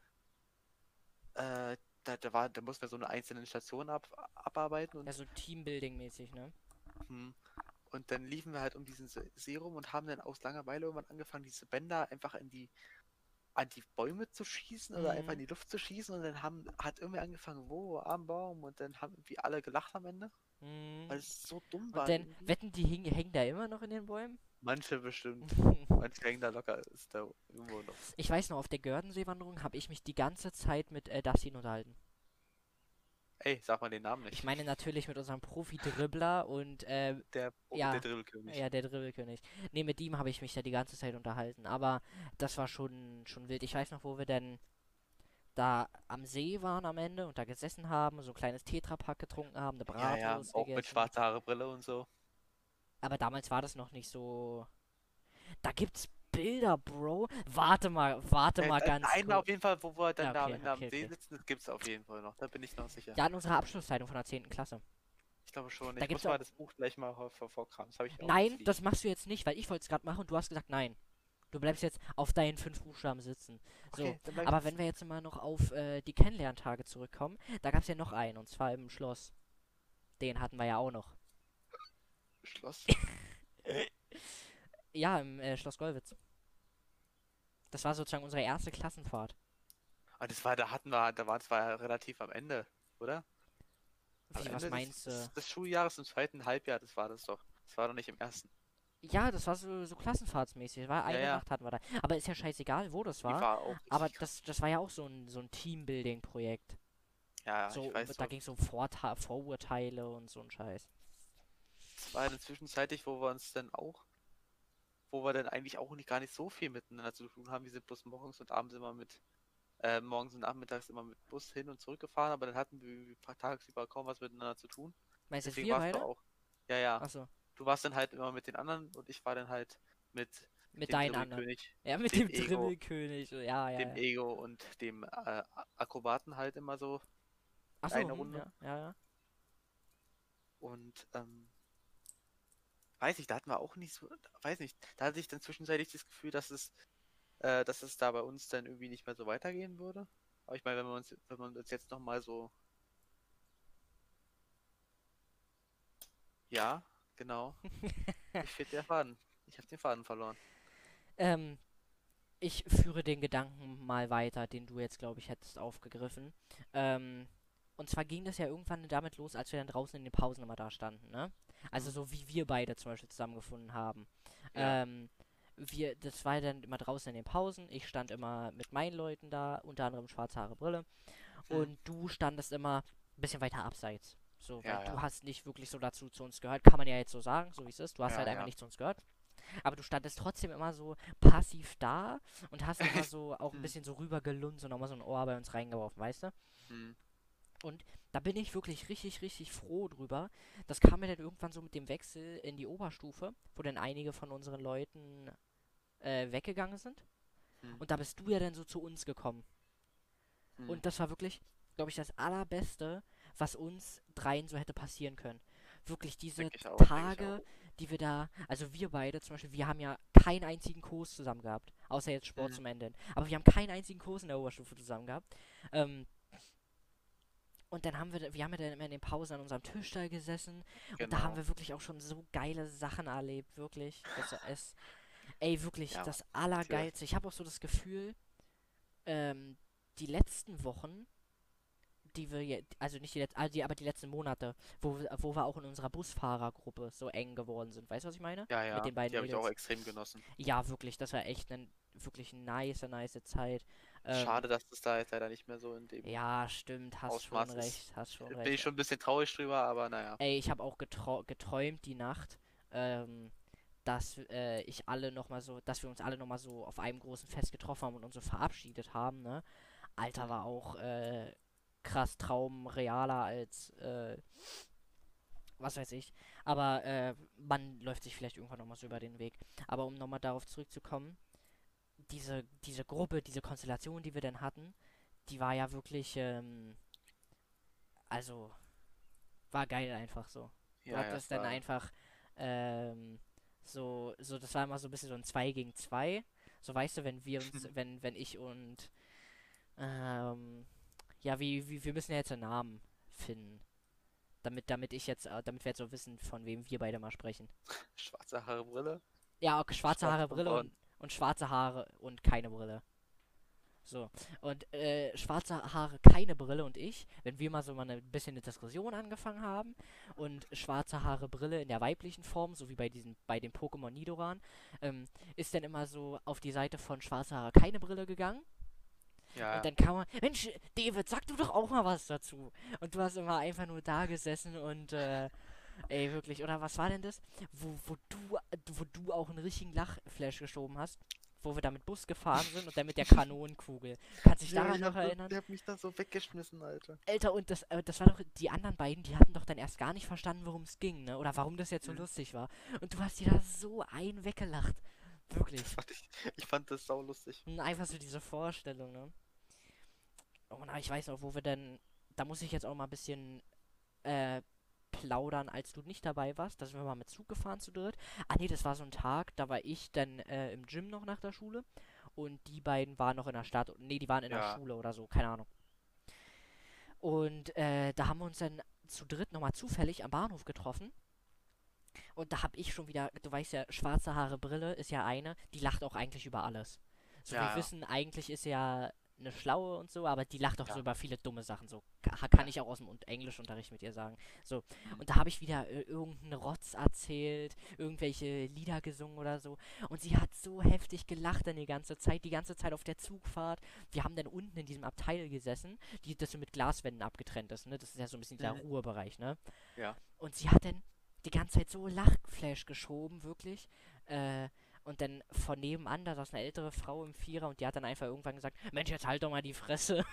äh, da mussten wir so eine einzelne Station abarbeiten Ja, und, so Teambuilding-mäßig, ne? hm, und dann liefen wir halt um diesen See rum und haben dann aus Langeweile irgendwann angefangen, diese Bänder einfach an die Bäume zu schießen oder einfach in Mhm. die Luft zu schießen und dann hat irgendwie angefangen, wo, am Baum und dann haben irgendwie alle gelacht am Ende, Mhm. weil es so dumm Und war dann, irgendwie. wetten, die hängen da immer noch in den Bäumen? Manche bestimmt. Manche hängen da locker, ist da irgendwo noch. Ich weiß noch, auf der Gördensee-Wanderung habe ich mich die ganze Zeit mit Dustin unterhalten. Ey, sag mal den Namen Ich nicht. meine natürlich mit unserem Profi-Dribbler und Der ja, Dribbelkönig. ja, der Dribbelkönig. Ne, mit ihm habe ich mich da die ganze Zeit unterhalten. Aber das war schon wild. Ich weiß noch, wo wir denn da am See waren am Ende und da gesessen haben, so ein kleines Tetrapack getrunken haben, eine Ja, ja, Bratwurst auch mit gegessen. schwarzer Haare, Brille und so. Aber damals war das noch nicht so. Da gibt's Bilder, Bro. Warte mal ganz Einmal kurz. auf jeden Fall, wo wir Ja, dann da am okay, Ende am okay, See okay. sitzen, das gibt's auf jeden Fall noch. Da bin ich noch sicher. Ja, in unserer Abschlusszeitung von der 10. Klasse. Ich glaube schon. Da Ich gibt's muss mal auch. das Buch gleich mal vorkramen. Das habe ich auch Nein, jetzt liegen. das machst du jetzt nicht, weil ich wollte es gerade machen und du hast gesagt nein. Du bleibst jetzt auf deinen 5 Buchstaben sitzen. So, Okay, dann bleib ich aber wenn sitzen. wir jetzt mal noch auf die Kennenlerntage zurückkommen, da gab es ja noch einen, und zwar im Schloss. Den hatten wir ja auch noch. Schloss. Ja, im Schloss Gollwitz. Das war sozusagen unsere erste Klassenfahrt. Ah, da waren es war ja relativ am Ende, oder? Am Wie, was Ende meinst du? des Schuljahres im zweiten Halbjahr, das war das doch. Das war doch nicht im ersten. Ja, das war so klassenfahrtsmäßig. War Ja, eine ja. Nacht hatten wir da. Aber ist ja scheißegal, wo das Die war. war auch Aber richtig krass. das war ja auch so ein Teambuilding-Projekt. Ja, ich So, weiß da so. ging es um Vorurteile und so ein Scheiß. Das war dann zwischenzeitlich, wo wir dann eigentlich auch nicht gar nicht so viel miteinander zu tun haben. Wir sind bloß morgens und abends immer morgens und nachmittags immer mit Bus hin und zurück gefahren, aber dann hatten wir tagsüber kaum was miteinander zu tun. Meinst du jetzt Deswegen wir warst du beide? auch, ja, ja, Achso, du warst dann halt immer mit den anderen und ich war dann halt mit mit dem deinen anderen. Dribbelkönig, Ja, mit dem dem Ego, Dribbelkönig. Ja, ja, dem ja. Ego und dem Akrobaten halt immer so Achso, eine Runde. ja, ja, ja. Und weiß ich, da hatten wir auch nicht so, weiß nicht, da hatte ich dann zwischenzeitlich das Gefühl, dass es da bei uns dann irgendwie nicht mehr so weitergehen würde. Aber ich meine, wenn man uns jetzt nochmal so, ja, genau, ich fehlt der Faden. Ich habe den Faden verloren. Ähm, ich führe den Gedanken mal weiter, den du jetzt, glaube ich, hättest aufgegriffen. Ähm, und zwar ging das ja irgendwann damit los, als wir dann draußen in den Pausen immer da standen, ne? Also Hm? so wie wir beide zum Beispiel zusammengefunden haben. Ja. Ähm, das war dann immer draußen in den Pausen. Ich stand immer mit meinen Leuten da, unter anderem schwarze Haare, Brille. Hm. Und du standest immer ein bisschen weiter abseits. So, weil Ja, du ja. hast nicht wirklich so dazu zu uns gehört. Kann man ja jetzt so sagen, so wie es ist. Du hast Ja, halt einfach ja. nicht zu uns gehört. Aber du standest trotzdem immer so passiv da und hast immer so auch ein Hm. bisschen so rübergelunzt und nochmal so ein Ohr bei uns reingeworfen, weißt du? Hm. Und da bin ich wirklich richtig, richtig froh drüber. Das kam mir dann irgendwann so mit dem Wechsel in die Oberstufe, wo dann einige von unseren Leuten weggegangen sind. Hm. Und da bist du ja dann so zu uns gekommen. Hm. Und das war wirklich, glaube ich, das Allerbeste, was uns dreien so hätte passieren können. Wirklich diese Denke ich auch, denke ich auch. Tage, die wir da, also wir beide zum Beispiel, wir haben ja keinen einzigen Kurs zusammen gehabt, außer jetzt Sport Hm. zum Ende hin. Aber wir haben keinen einzigen Kurs in der Oberstufe zusammen gehabt. Und dann wir haben ja dann immer in den Pausen an unserem Tisch da gesessen und da haben Genau. wir wirklich auch schon so geile Sachen erlebt, wirklich. Ey, wirklich, Ja, das tja. Allergeilste. Ich habe auch so das Gefühl, die letzten Wochen, also nicht die letzten, aber die letzten Monate, wo wir auch in unserer Busfahrergruppe so eng geworden sind. Weißt du, was ich meine? Ja, Mit ja. den beiden Die habe ich auch Mädels. extrem genossen. Ja, wirklich, das war echt eine wirklich nice Zeit. Schade, dass das da jetzt leider nicht mehr so in dem Ja, stimmt, Ausmaß ist. hast schon Bin recht. ich schon ein bisschen traurig drüber, aber naja. Ey, ich habe auch geträumt die Nacht, ähm, dass dass wir uns alle nochmal so auf einem großen Fest getroffen haben und uns so verabschiedet haben, ne? Alter, Hm. war auch krass Traum realer als was weiß ich. Aber man läuft sich vielleicht irgendwann nochmal so über den Weg. Aber um nochmal darauf zurückzukommen, diese Gruppe, diese Konstellation, die wir dann hatten, die war ja wirklich, also, war geil einfach so. Du Ja, ja, hattest es dann war. einfach, das war immer so ein bisschen so ein 2 gegen 2. So weißt du, wenn wir uns, wenn ich und, ähm, ja, wir müssen ja jetzt einen Namen finden. Damit wir jetzt so wissen, von wem wir beide mal sprechen. Schwarze Haare, Brille, Ja, okay, schwarze schwarze Haare, Brille Pompadour. und schwarze Haare und keine Brille. So. Und schwarze Haare, keine Brille und ich, wenn wir mal so mal ein bisschen eine Diskussion angefangen haben und schwarze Haare, Brille in der weiblichen Form, so wie bei dem Pokémon Nidoran, ist dann immer so auf die Seite von schwarze Haare, keine Brille gegangen. Und Ja, dann kam man, Mensch, David, sag du doch auch mal was dazu. Und du hast immer einfach nur da gesessen und, ey, wirklich, oder was war denn das? Wo du auch einen richtigen Lachflash geschoben hast, wo wir da mit Bus gefahren sind und dann mit der Kanonenkugel. Kannst du dich ja, daran noch erinnern? ich hab mich da so weggeschmissen, Alter. Alter, und das war doch, die anderen beiden, die hatten doch dann erst gar nicht verstanden, worum es ging, ne? Oder warum das jetzt so Mhm. lustig war. Und du hast dir da so ein weggelacht. Wirklich. Ich fand das sau lustig. Und einfach so diese Vorstellung, ne? Oh, na, ich weiß noch, wo wir denn, da muss ich jetzt auch mal ein bisschen, äh, plaudern, als du nicht dabei warst. Da sind wir mal mit Zug gefahren zu dritt. Ah nee, das war so ein Tag, da war ich dann im Gym noch nach der Schule und die beiden waren noch in der Stadt. Nee, die waren in der Ja, Schule oder so, keine Ahnung. Und da haben wir uns dann zu dritt nochmal zufällig am Bahnhof getroffen. Und da hab ich schon wieder, du weißt ja, schwarze Haare, Brille ist ja eine, die lacht auch eigentlich über alles. So, wir ja, wissen, eigentlich ist sie ja eine Schlaue und so, aber die lacht auch so ja, über viele dumme Sachen. So, kann ja. ich auch aus dem Englischunterricht mit ihr sagen. So, Mhm. und da habe ich wieder irgendeinen Rotz erzählt, irgendwelche Lieder gesungen oder so. Und sie hat so heftig gelacht dann die ganze Zeit auf der Zugfahrt. Wir haben dann unten in diesem Abteil gesessen, das so mit Glaswänden abgetrennt ist, ne? Das ist ja so ein bisschen dieser Mhm. Ruhebereich, ne? Ja. Und sie hat dann die ganze Zeit so Lachflash geschoben, wirklich. Äh, und dann von nebenan, da saß eine ältere Frau im Vierer und die hat dann einfach irgendwann gesagt, Mensch, jetzt halt doch mal die Fresse.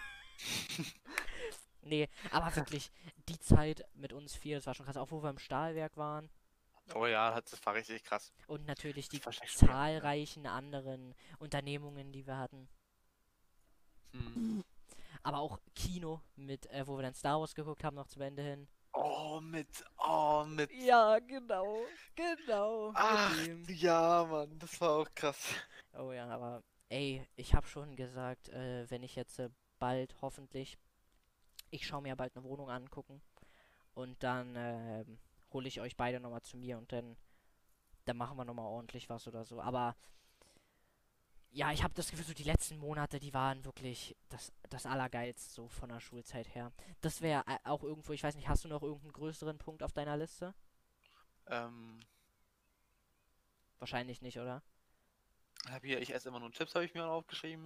Nee, aber wirklich, die Zeit mit uns vier, das war schon krass, auch wo wir im Stahlwerk waren. Oh ja, das war richtig krass. Und natürlich Das die war echt schon wieder, ne? zahlreichen anderen Unternehmungen, die wir hatten. Mhm. Aber auch Kino wo wir dann Star Wars geguckt haben, noch zum Ende hin. Oh, mit. Ja, genau, genau, mit Ach, dem. ja, Mann, das war auch krass. Oh ja, aber ey, ich habe schon gesagt, wenn ich jetzt bald hoffentlich, ich schaue mir ja bald eine Wohnung angucken und dann hole ich euch beide nochmal zu mir und dann machen wir nochmal ordentlich was oder so. Aber ja, ich habe das Gefühl, so die letzten Monate, die waren wirklich das Allergeilste so von der Schulzeit her. Das wäre auch irgendwo, ich weiß nicht, hast du noch irgendeinen größeren Punkt auf deiner Liste? Ähm, Wahrscheinlich nicht, oder? ich esse immer nur Chips, habe ich mir auch aufgeschrieben.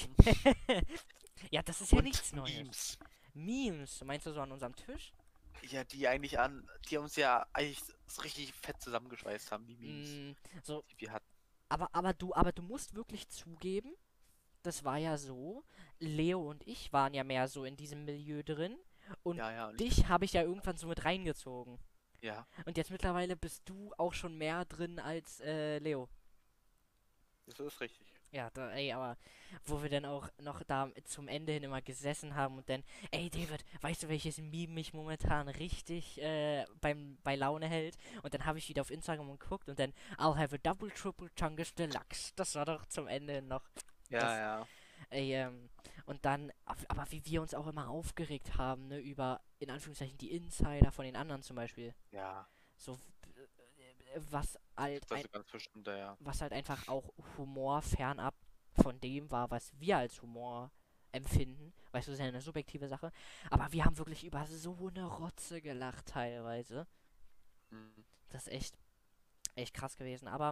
Ja, das ist ja Und nichts Neues. Memes. Memes, meinst du so an unserem Tisch? Ja, die uns ja eigentlich so richtig fett zusammengeschweißt haben, die Memes, Mm, so, die wir hatten. aber du musst wirklich zugeben, das war ja so, Leo und ich waren ja mehr so in diesem Milieu drin und Ja, ja, und dich habe ich ja irgendwann so mit reingezogen. ja, Und jetzt mittlerweile bist du auch schon mehr drin als Leo. das ist richtig. Ja, ey, aber wo wir dann auch noch da zum Ende hin immer gesessen haben und dann, ey David, weißt du, welches Meme mich momentan richtig bei Laune hält? Und dann habe ich wieder auf Instagram geguckt und dann I'll have a double triple chungus deluxe. Das war doch zum Ende hin noch Ja, das, ja. ey, und dann, aber wie wir uns auch immer aufgeregt haben, ne, über, in Anführungszeichen, die Insider von den anderen zum Beispiel. Ja, So, was halt das ist ganz bestimmt, ja. was halt einfach auch Humor fernab von dem war, was wir als Humor empfinden. Weißt du, das ist ja eine subjektive Sache. Aber wir haben wirklich über so eine Rotze gelacht teilweise. Mhm. Das ist echt krass gewesen. Aber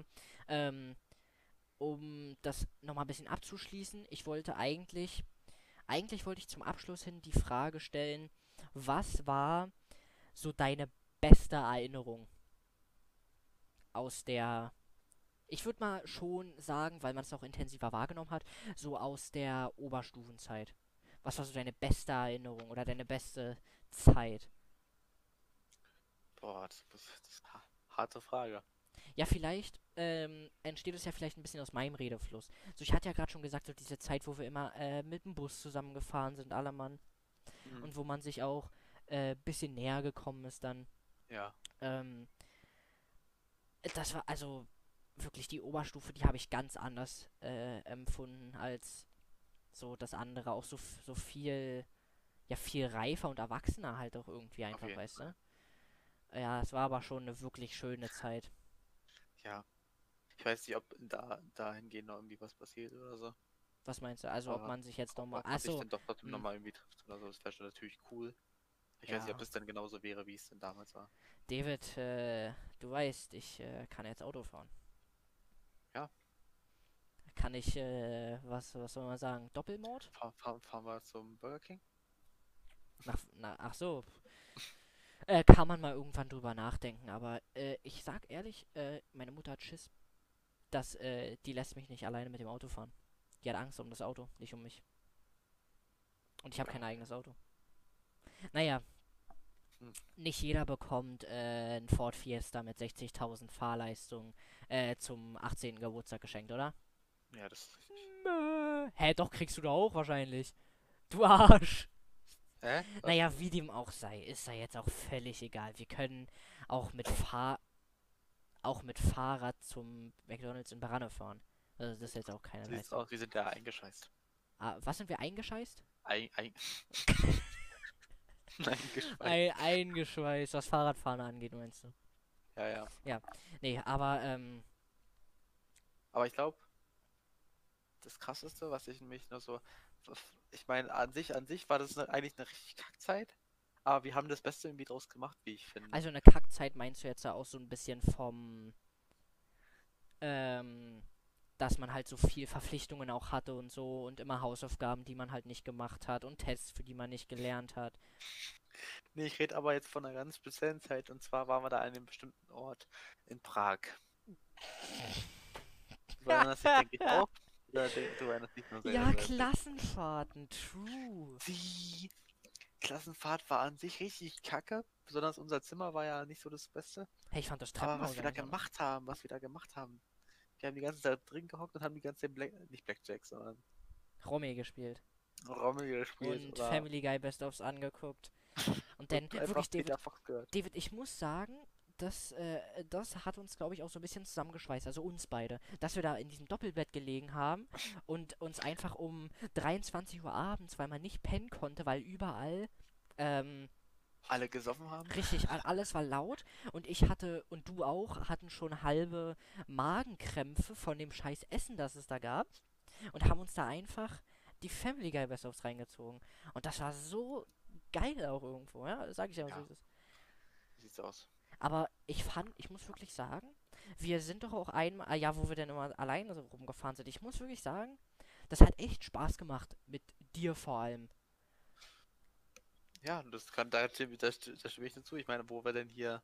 um das nochmal ein bisschen abzuschließen, eigentlich wollte ich zum Abschluss hin die Frage stellen, was war so deine beste Erinnerung aus der, ich würde mal schon sagen, weil man es auch intensiver wahrgenommen hat, so aus der Oberstufenzeit. Was war so deine beste Erinnerung oder deine beste Zeit? Boah, das ist eine harte Frage. Ja, vielleicht entsteht es ja vielleicht ein bisschen aus meinem Redefluss. So, ich hatte ja gerade schon gesagt, so diese Zeit, wo wir immer mit dem Bus zusammengefahren sind, alle Mann. Mhm. Und wo man sich auch bisschen näher gekommen ist dann. Ja, Ähm, Das war also wirklich die Oberstufe, die habe ich ganz anders empfunden als so das andere. Auch so viel, ja, viel reifer und erwachsener halt auch irgendwie auf einfach, jeden weißt Fall. du? Ja, es war aber schon eine wirklich schöne Zeit. Ja. Ich weiß nicht, ob dahingehend noch irgendwie was passiert oder so. Was meinst du? Also, ob Aber man sich jetzt nochmal. ob man sich Achso, dann doch trotzdem hm, nochmal irgendwie trifft oder so, das wäre schon natürlich cool. Ich weiß nicht, ob ja. das dann genauso wäre, wie es denn damals war. David, du weißt, ich kann jetzt Auto fahren. Ja, Kann ich, was soll man sagen? Doppelmord? fahren wir zum Burger King? Ach so. Kann man mal irgendwann drüber nachdenken, aber ich sag ehrlich, meine Mutter hat Schiss, dass die lässt mich nicht alleine mit dem Auto fahren. Die hat Angst um das Auto, nicht um mich. Und ich habe kein Ja. eigenes Auto. Naja, Hm. nicht jeder bekommt ein Ford Fiesta mit 60.000 Fahrleistung zum 18. Geburtstag geschenkt, oder? Ja, das ist richtig. Hä, doch kriegst du da auch wahrscheinlich. Du Arsch. Hä? Was? Naja, wie dem auch sei, ist da jetzt auch völlig egal. Wir können auch mit auch mit Fahrrad zum McDonald's in Baranne fahren. Also das ist jetzt auch keine So sieht's Leistung. aus, wir sind da eingescheißt. Ah, was sind wir eingescheißt? Ein eingeschweißt. Eingeschweißt, was Fahrradfahren angeht, meinst du? Ja, ja. Ja, nee, aber Aber ich glaube, das Krasseste, was ich nämlich nur so. Ich meine, an sich war das eigentlich eine richtig Kackzeit. Aber wir haben das Beste irgendwie draus gemacht, wie ich finde. also eine Kackzeit meinst du jetzt auch so ein bisschen vom ähm, dass man halt so viel Verpflichtungen auch hatte und so und immer Hausaufgaben, die man halt nicht gemacht hat und Tests, für die man nicht gelernt hat. Nee, ich rede aber jetzt von einer ganz speziellen Zeit. Und zwar waren wir da an einem bestimmten Ort in Prag. Du erinnerst dich, denke ich, auch. Oder du erinnerst dich nur sehr, Ja, sehr wild. Klassenfahrten, true. Die Klassenfahrt war an sich richtig kacke. Besonders unser Zimmer war ja nicht so das Beste. Hey, ich fand das Aber Treppenhaus eigentlich auch noch. was wir da gemacht haben. Wir haben die ganze Zeit drin gehockt und haben die ganze Zeit nicht Blackjack, sondern Romy gespielt. Rommel gespielt Und oder Family Guy Best-ofs angeguckt. Und dann und einfach wirklich, Peter Fox gehört. David, ich muss sagen, das hat uns, glaube ich, auch so ein bisschen zusammengeschweißt, also uns beide, dass wir da in diesem Doppelbett gelegen haben und uns einfach um 23 Uhr abends, weil man nicht pennen konnte, weil überall, Alle gesoffen haben. richtig, alles war laut und ich hatte, und du auch, hatten schon halbe Magenkrämpfe von dem scheiß Essen, das es da gab und haben uns da einfach die Family Guy Best-ofs reingezogen. Und das war so geil auch irgendwo, ja, sag ich ja, so Ja, ist es. wie sieht's aus? Aber ich muss wirklich sagen, wir sind doch auch einmal, ja, wo wir denn immer alleine so rumgefahren sind. Ich muss wirklich sagen, das hat echt Spaß gemacht. Mit dir vor allem. Ja, da stimme ich dazu. Ich meine, wo wir denn hier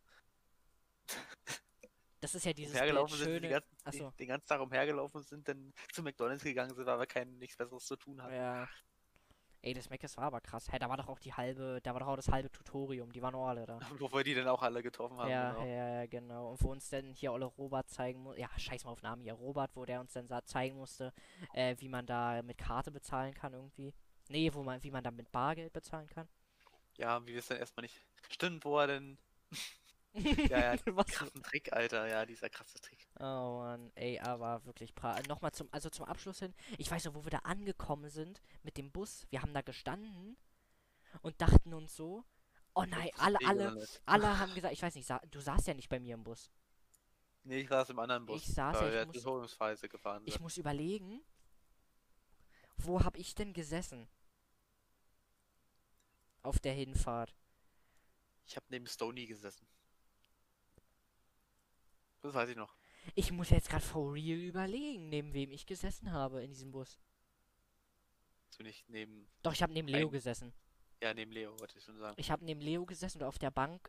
Das ist ja dieses Bild. umhergelaufen sind, Schöne. Achso. den ganzen Tag umhergelaufen sind, dann zu McDonalds gegangen sind, weil wir nichts Besseres zu tun hatten. Ja. Ey, das Meckes war aber krass. Hey, da war doch auch da war doch auch das halbe Tutorium. Die waren auch alle da. Wo wir die dann auch alle getroffen haben, Ja, genau. ja, ja, genau. Und wo uns dann hier Olle Robert zeigen musste. Ja, scheiß mal auf Namen hier. Robert, wo der uns dann zeigen musste, wie man da mit Karte bezahlen kann irgendwie. Nee, wie man da mit Bargeld bezahlen kann. Ja, wie wir es dann erstmal nicht. Stimmt, wo er denn. Ja, ja, Was? krassen Trick, Alter. Ja, dieser krasse Trick. Oh Mann, ey, aber wirklich nochmal zum Abschluss hin. Ich weiß noch, wo wir da angekommen sind mit dem Bus. Wir haben da gestanden und dachten uns so, oh Das nein, ist gelandet. alle haben gesagt, ich weiß nicht, du saßt ja nicht bei mir im Bus. Nee, ich saß im anderen Ich Bus, saß ja, weil wir Tutoriumsphase gefahren ich sind. muss überlegen, wo hab ich denn gesessen auf der Hinfahrt? Ich habe neben Stony gesessen. Das weiß ich noch. Ich muss jetzt gerade for real überlegen, neben wem ich gesessen habe in diesem Bus. Jetzt bin ich neben. Doch, ich habe neben Leo Ein, gesessen. ja, neben Leo, wollte ich schon sagen. Ich habe neben Leo gesessen und auf der Bank,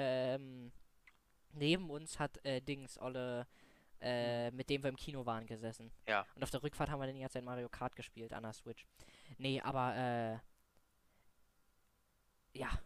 neben uns hat Dings, Olle, mit dem wir im Kino waren, gesessen. Ja. Und auf der Rückfahrt haben wir dann die ganze Zeit Mario Kart gespielt an der Switch. Nee, aber, ja,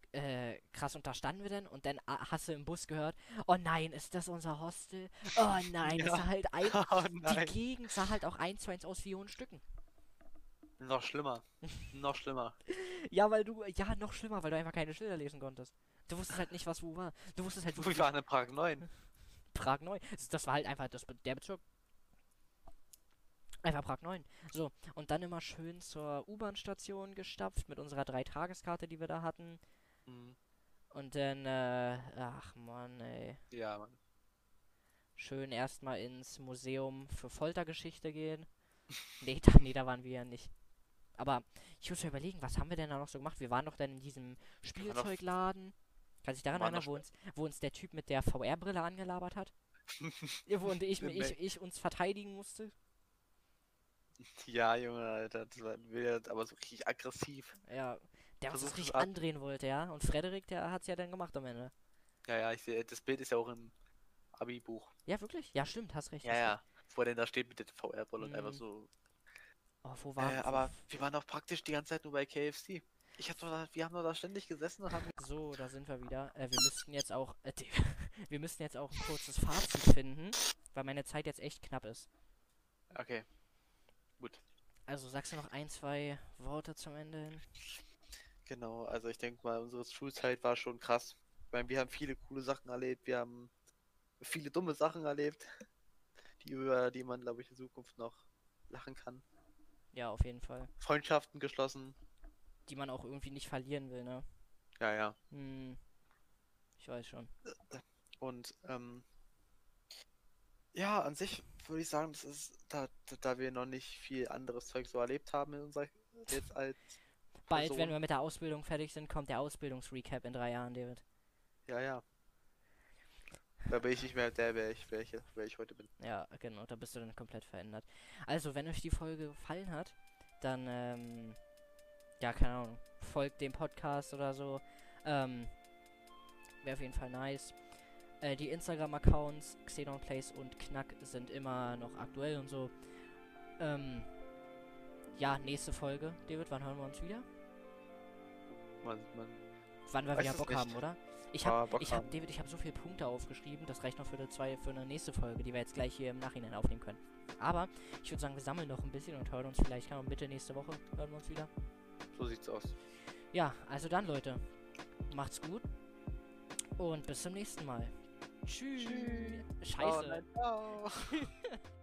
krass, und da standen wir denn und dann hast du im Bus gehört, oh nein, ist das unser Hostel? Oh nein, es Ja. sah halt Oh die nein. Gegend sah halt auch 1:1 aus wie Stücken. Noch schlimmer. Noch schlimmer. Ja, ja, noch schlimmer, weil du einfach keine Schilder lesen konntest. Du wusstest halt nicht, was wo war. Du wusstest halt Wir wirklich nicht, waren in Prag 9. Prag 9. Das war halt einfach der Bezirk. Einfach Prag 9. So, und dann immer schön zur U-Bahn-Station gestapft mit unserer 3-Tageskarte, die wir da hatten. Mhm. Und dann, ach Mann, ey. Ja, Mann. Schön erstmal ins Museum für Foltergeschichte gehen. Nee, da waren wir ja nicht. Aber ich muss mir überlegen, was haben wir denn da noch so gemacht? Wir waren doch dann in diesem Wir waren auf, Spielzeugladen. Kannst du dich daran waren erinnern, noch wo uns der Typ mit der VR-Brille angelabert hat? Ja, wo und Nee. ich uns verteidigen musste? Ja, Junge, Alter, das war wild, aber so richtig aggressiv. Ja, der uns das Versucht es richtig ab. andrehen wollte, ja. Und Frederik, der hat's ja dann gemacht am Ende. Ja, ja, ich sehe, das Bild ist ja auch im Abi-Buch. Ja, wirklich? Ja, stimmt, hast recht, Ja, hast recht. ja. Wo er denn da steht mit der VR-Brille und einfach Hm, so. oh, Aber wir waren doch praktisch die ganze Zeit nur bei KFC. Wir haben doch da ständig gesessen und haben. so, da sind wir wieder. Wir müssten jetzt auch, wir müssten jetzt auch ein kurzes Fazit finden, weil meine Zeit jetzt echt knapp ist. Okay, gut. Also sagst du noch ein, zwei Worte zum Ende hin? Genau, also ich denke mal, unsere Schulzeit war schon krass. Ich meine, wir haben viele coole Sachen erlebt, wir haben viele dumme Sachen erlebt, über die man, glaube ich, in Zukunft noch lachen kann. Ja, auf jeden Fall. Freundschaften geschlossen. Die man auch irgendwie nicht verlieren will, ne? Ja, ja. Hm, ich weiß schon. Und ja, an sich würde ich sagen, das ist, da wir noch nicht viel anderes Zeug so erlebt haben in unserer jetzt als Bald, wenn Person. wir mit der Ausbildung fertig sind, kommt der Ausbildungsrecap in 3 Jahren, David. Ja, ja. Da bin ich nicht mehr der, wer ich heute bin. Ja, genau, da bist du dann komplett verändert. Also, wenn euch die Folge gefallen hat, dann, ja, keine Ahnung, folgt dem Podcast oder so. Wäre auf jeden Fall nice. Die Instagram-Accounts, Xenonplays und Knack sind immer noch aktuell und so. Ja, nächste Folge. David, wann hören wir uns wieder? Man Wann wir weiß wieder es Bock nicht. haben, oder? Bock haben. David, ich habe so viele Punkte aufgeschrieben, das reicht noch für eine nächste Folge, die wir jetzt gleich hier im Nachhinein aufnehmen können. Aber ich würde sagen, wir sammeln noch ein bisschen und hören uns vielleicht, kann Mitte nächste Woche hören wir uns wieder. So sieht's aus. Ja, also dann, Leute, macht's gut und bis zum nächsten Mal. Tschüss. Tschüss. Oh Scheiße. nein, ciao.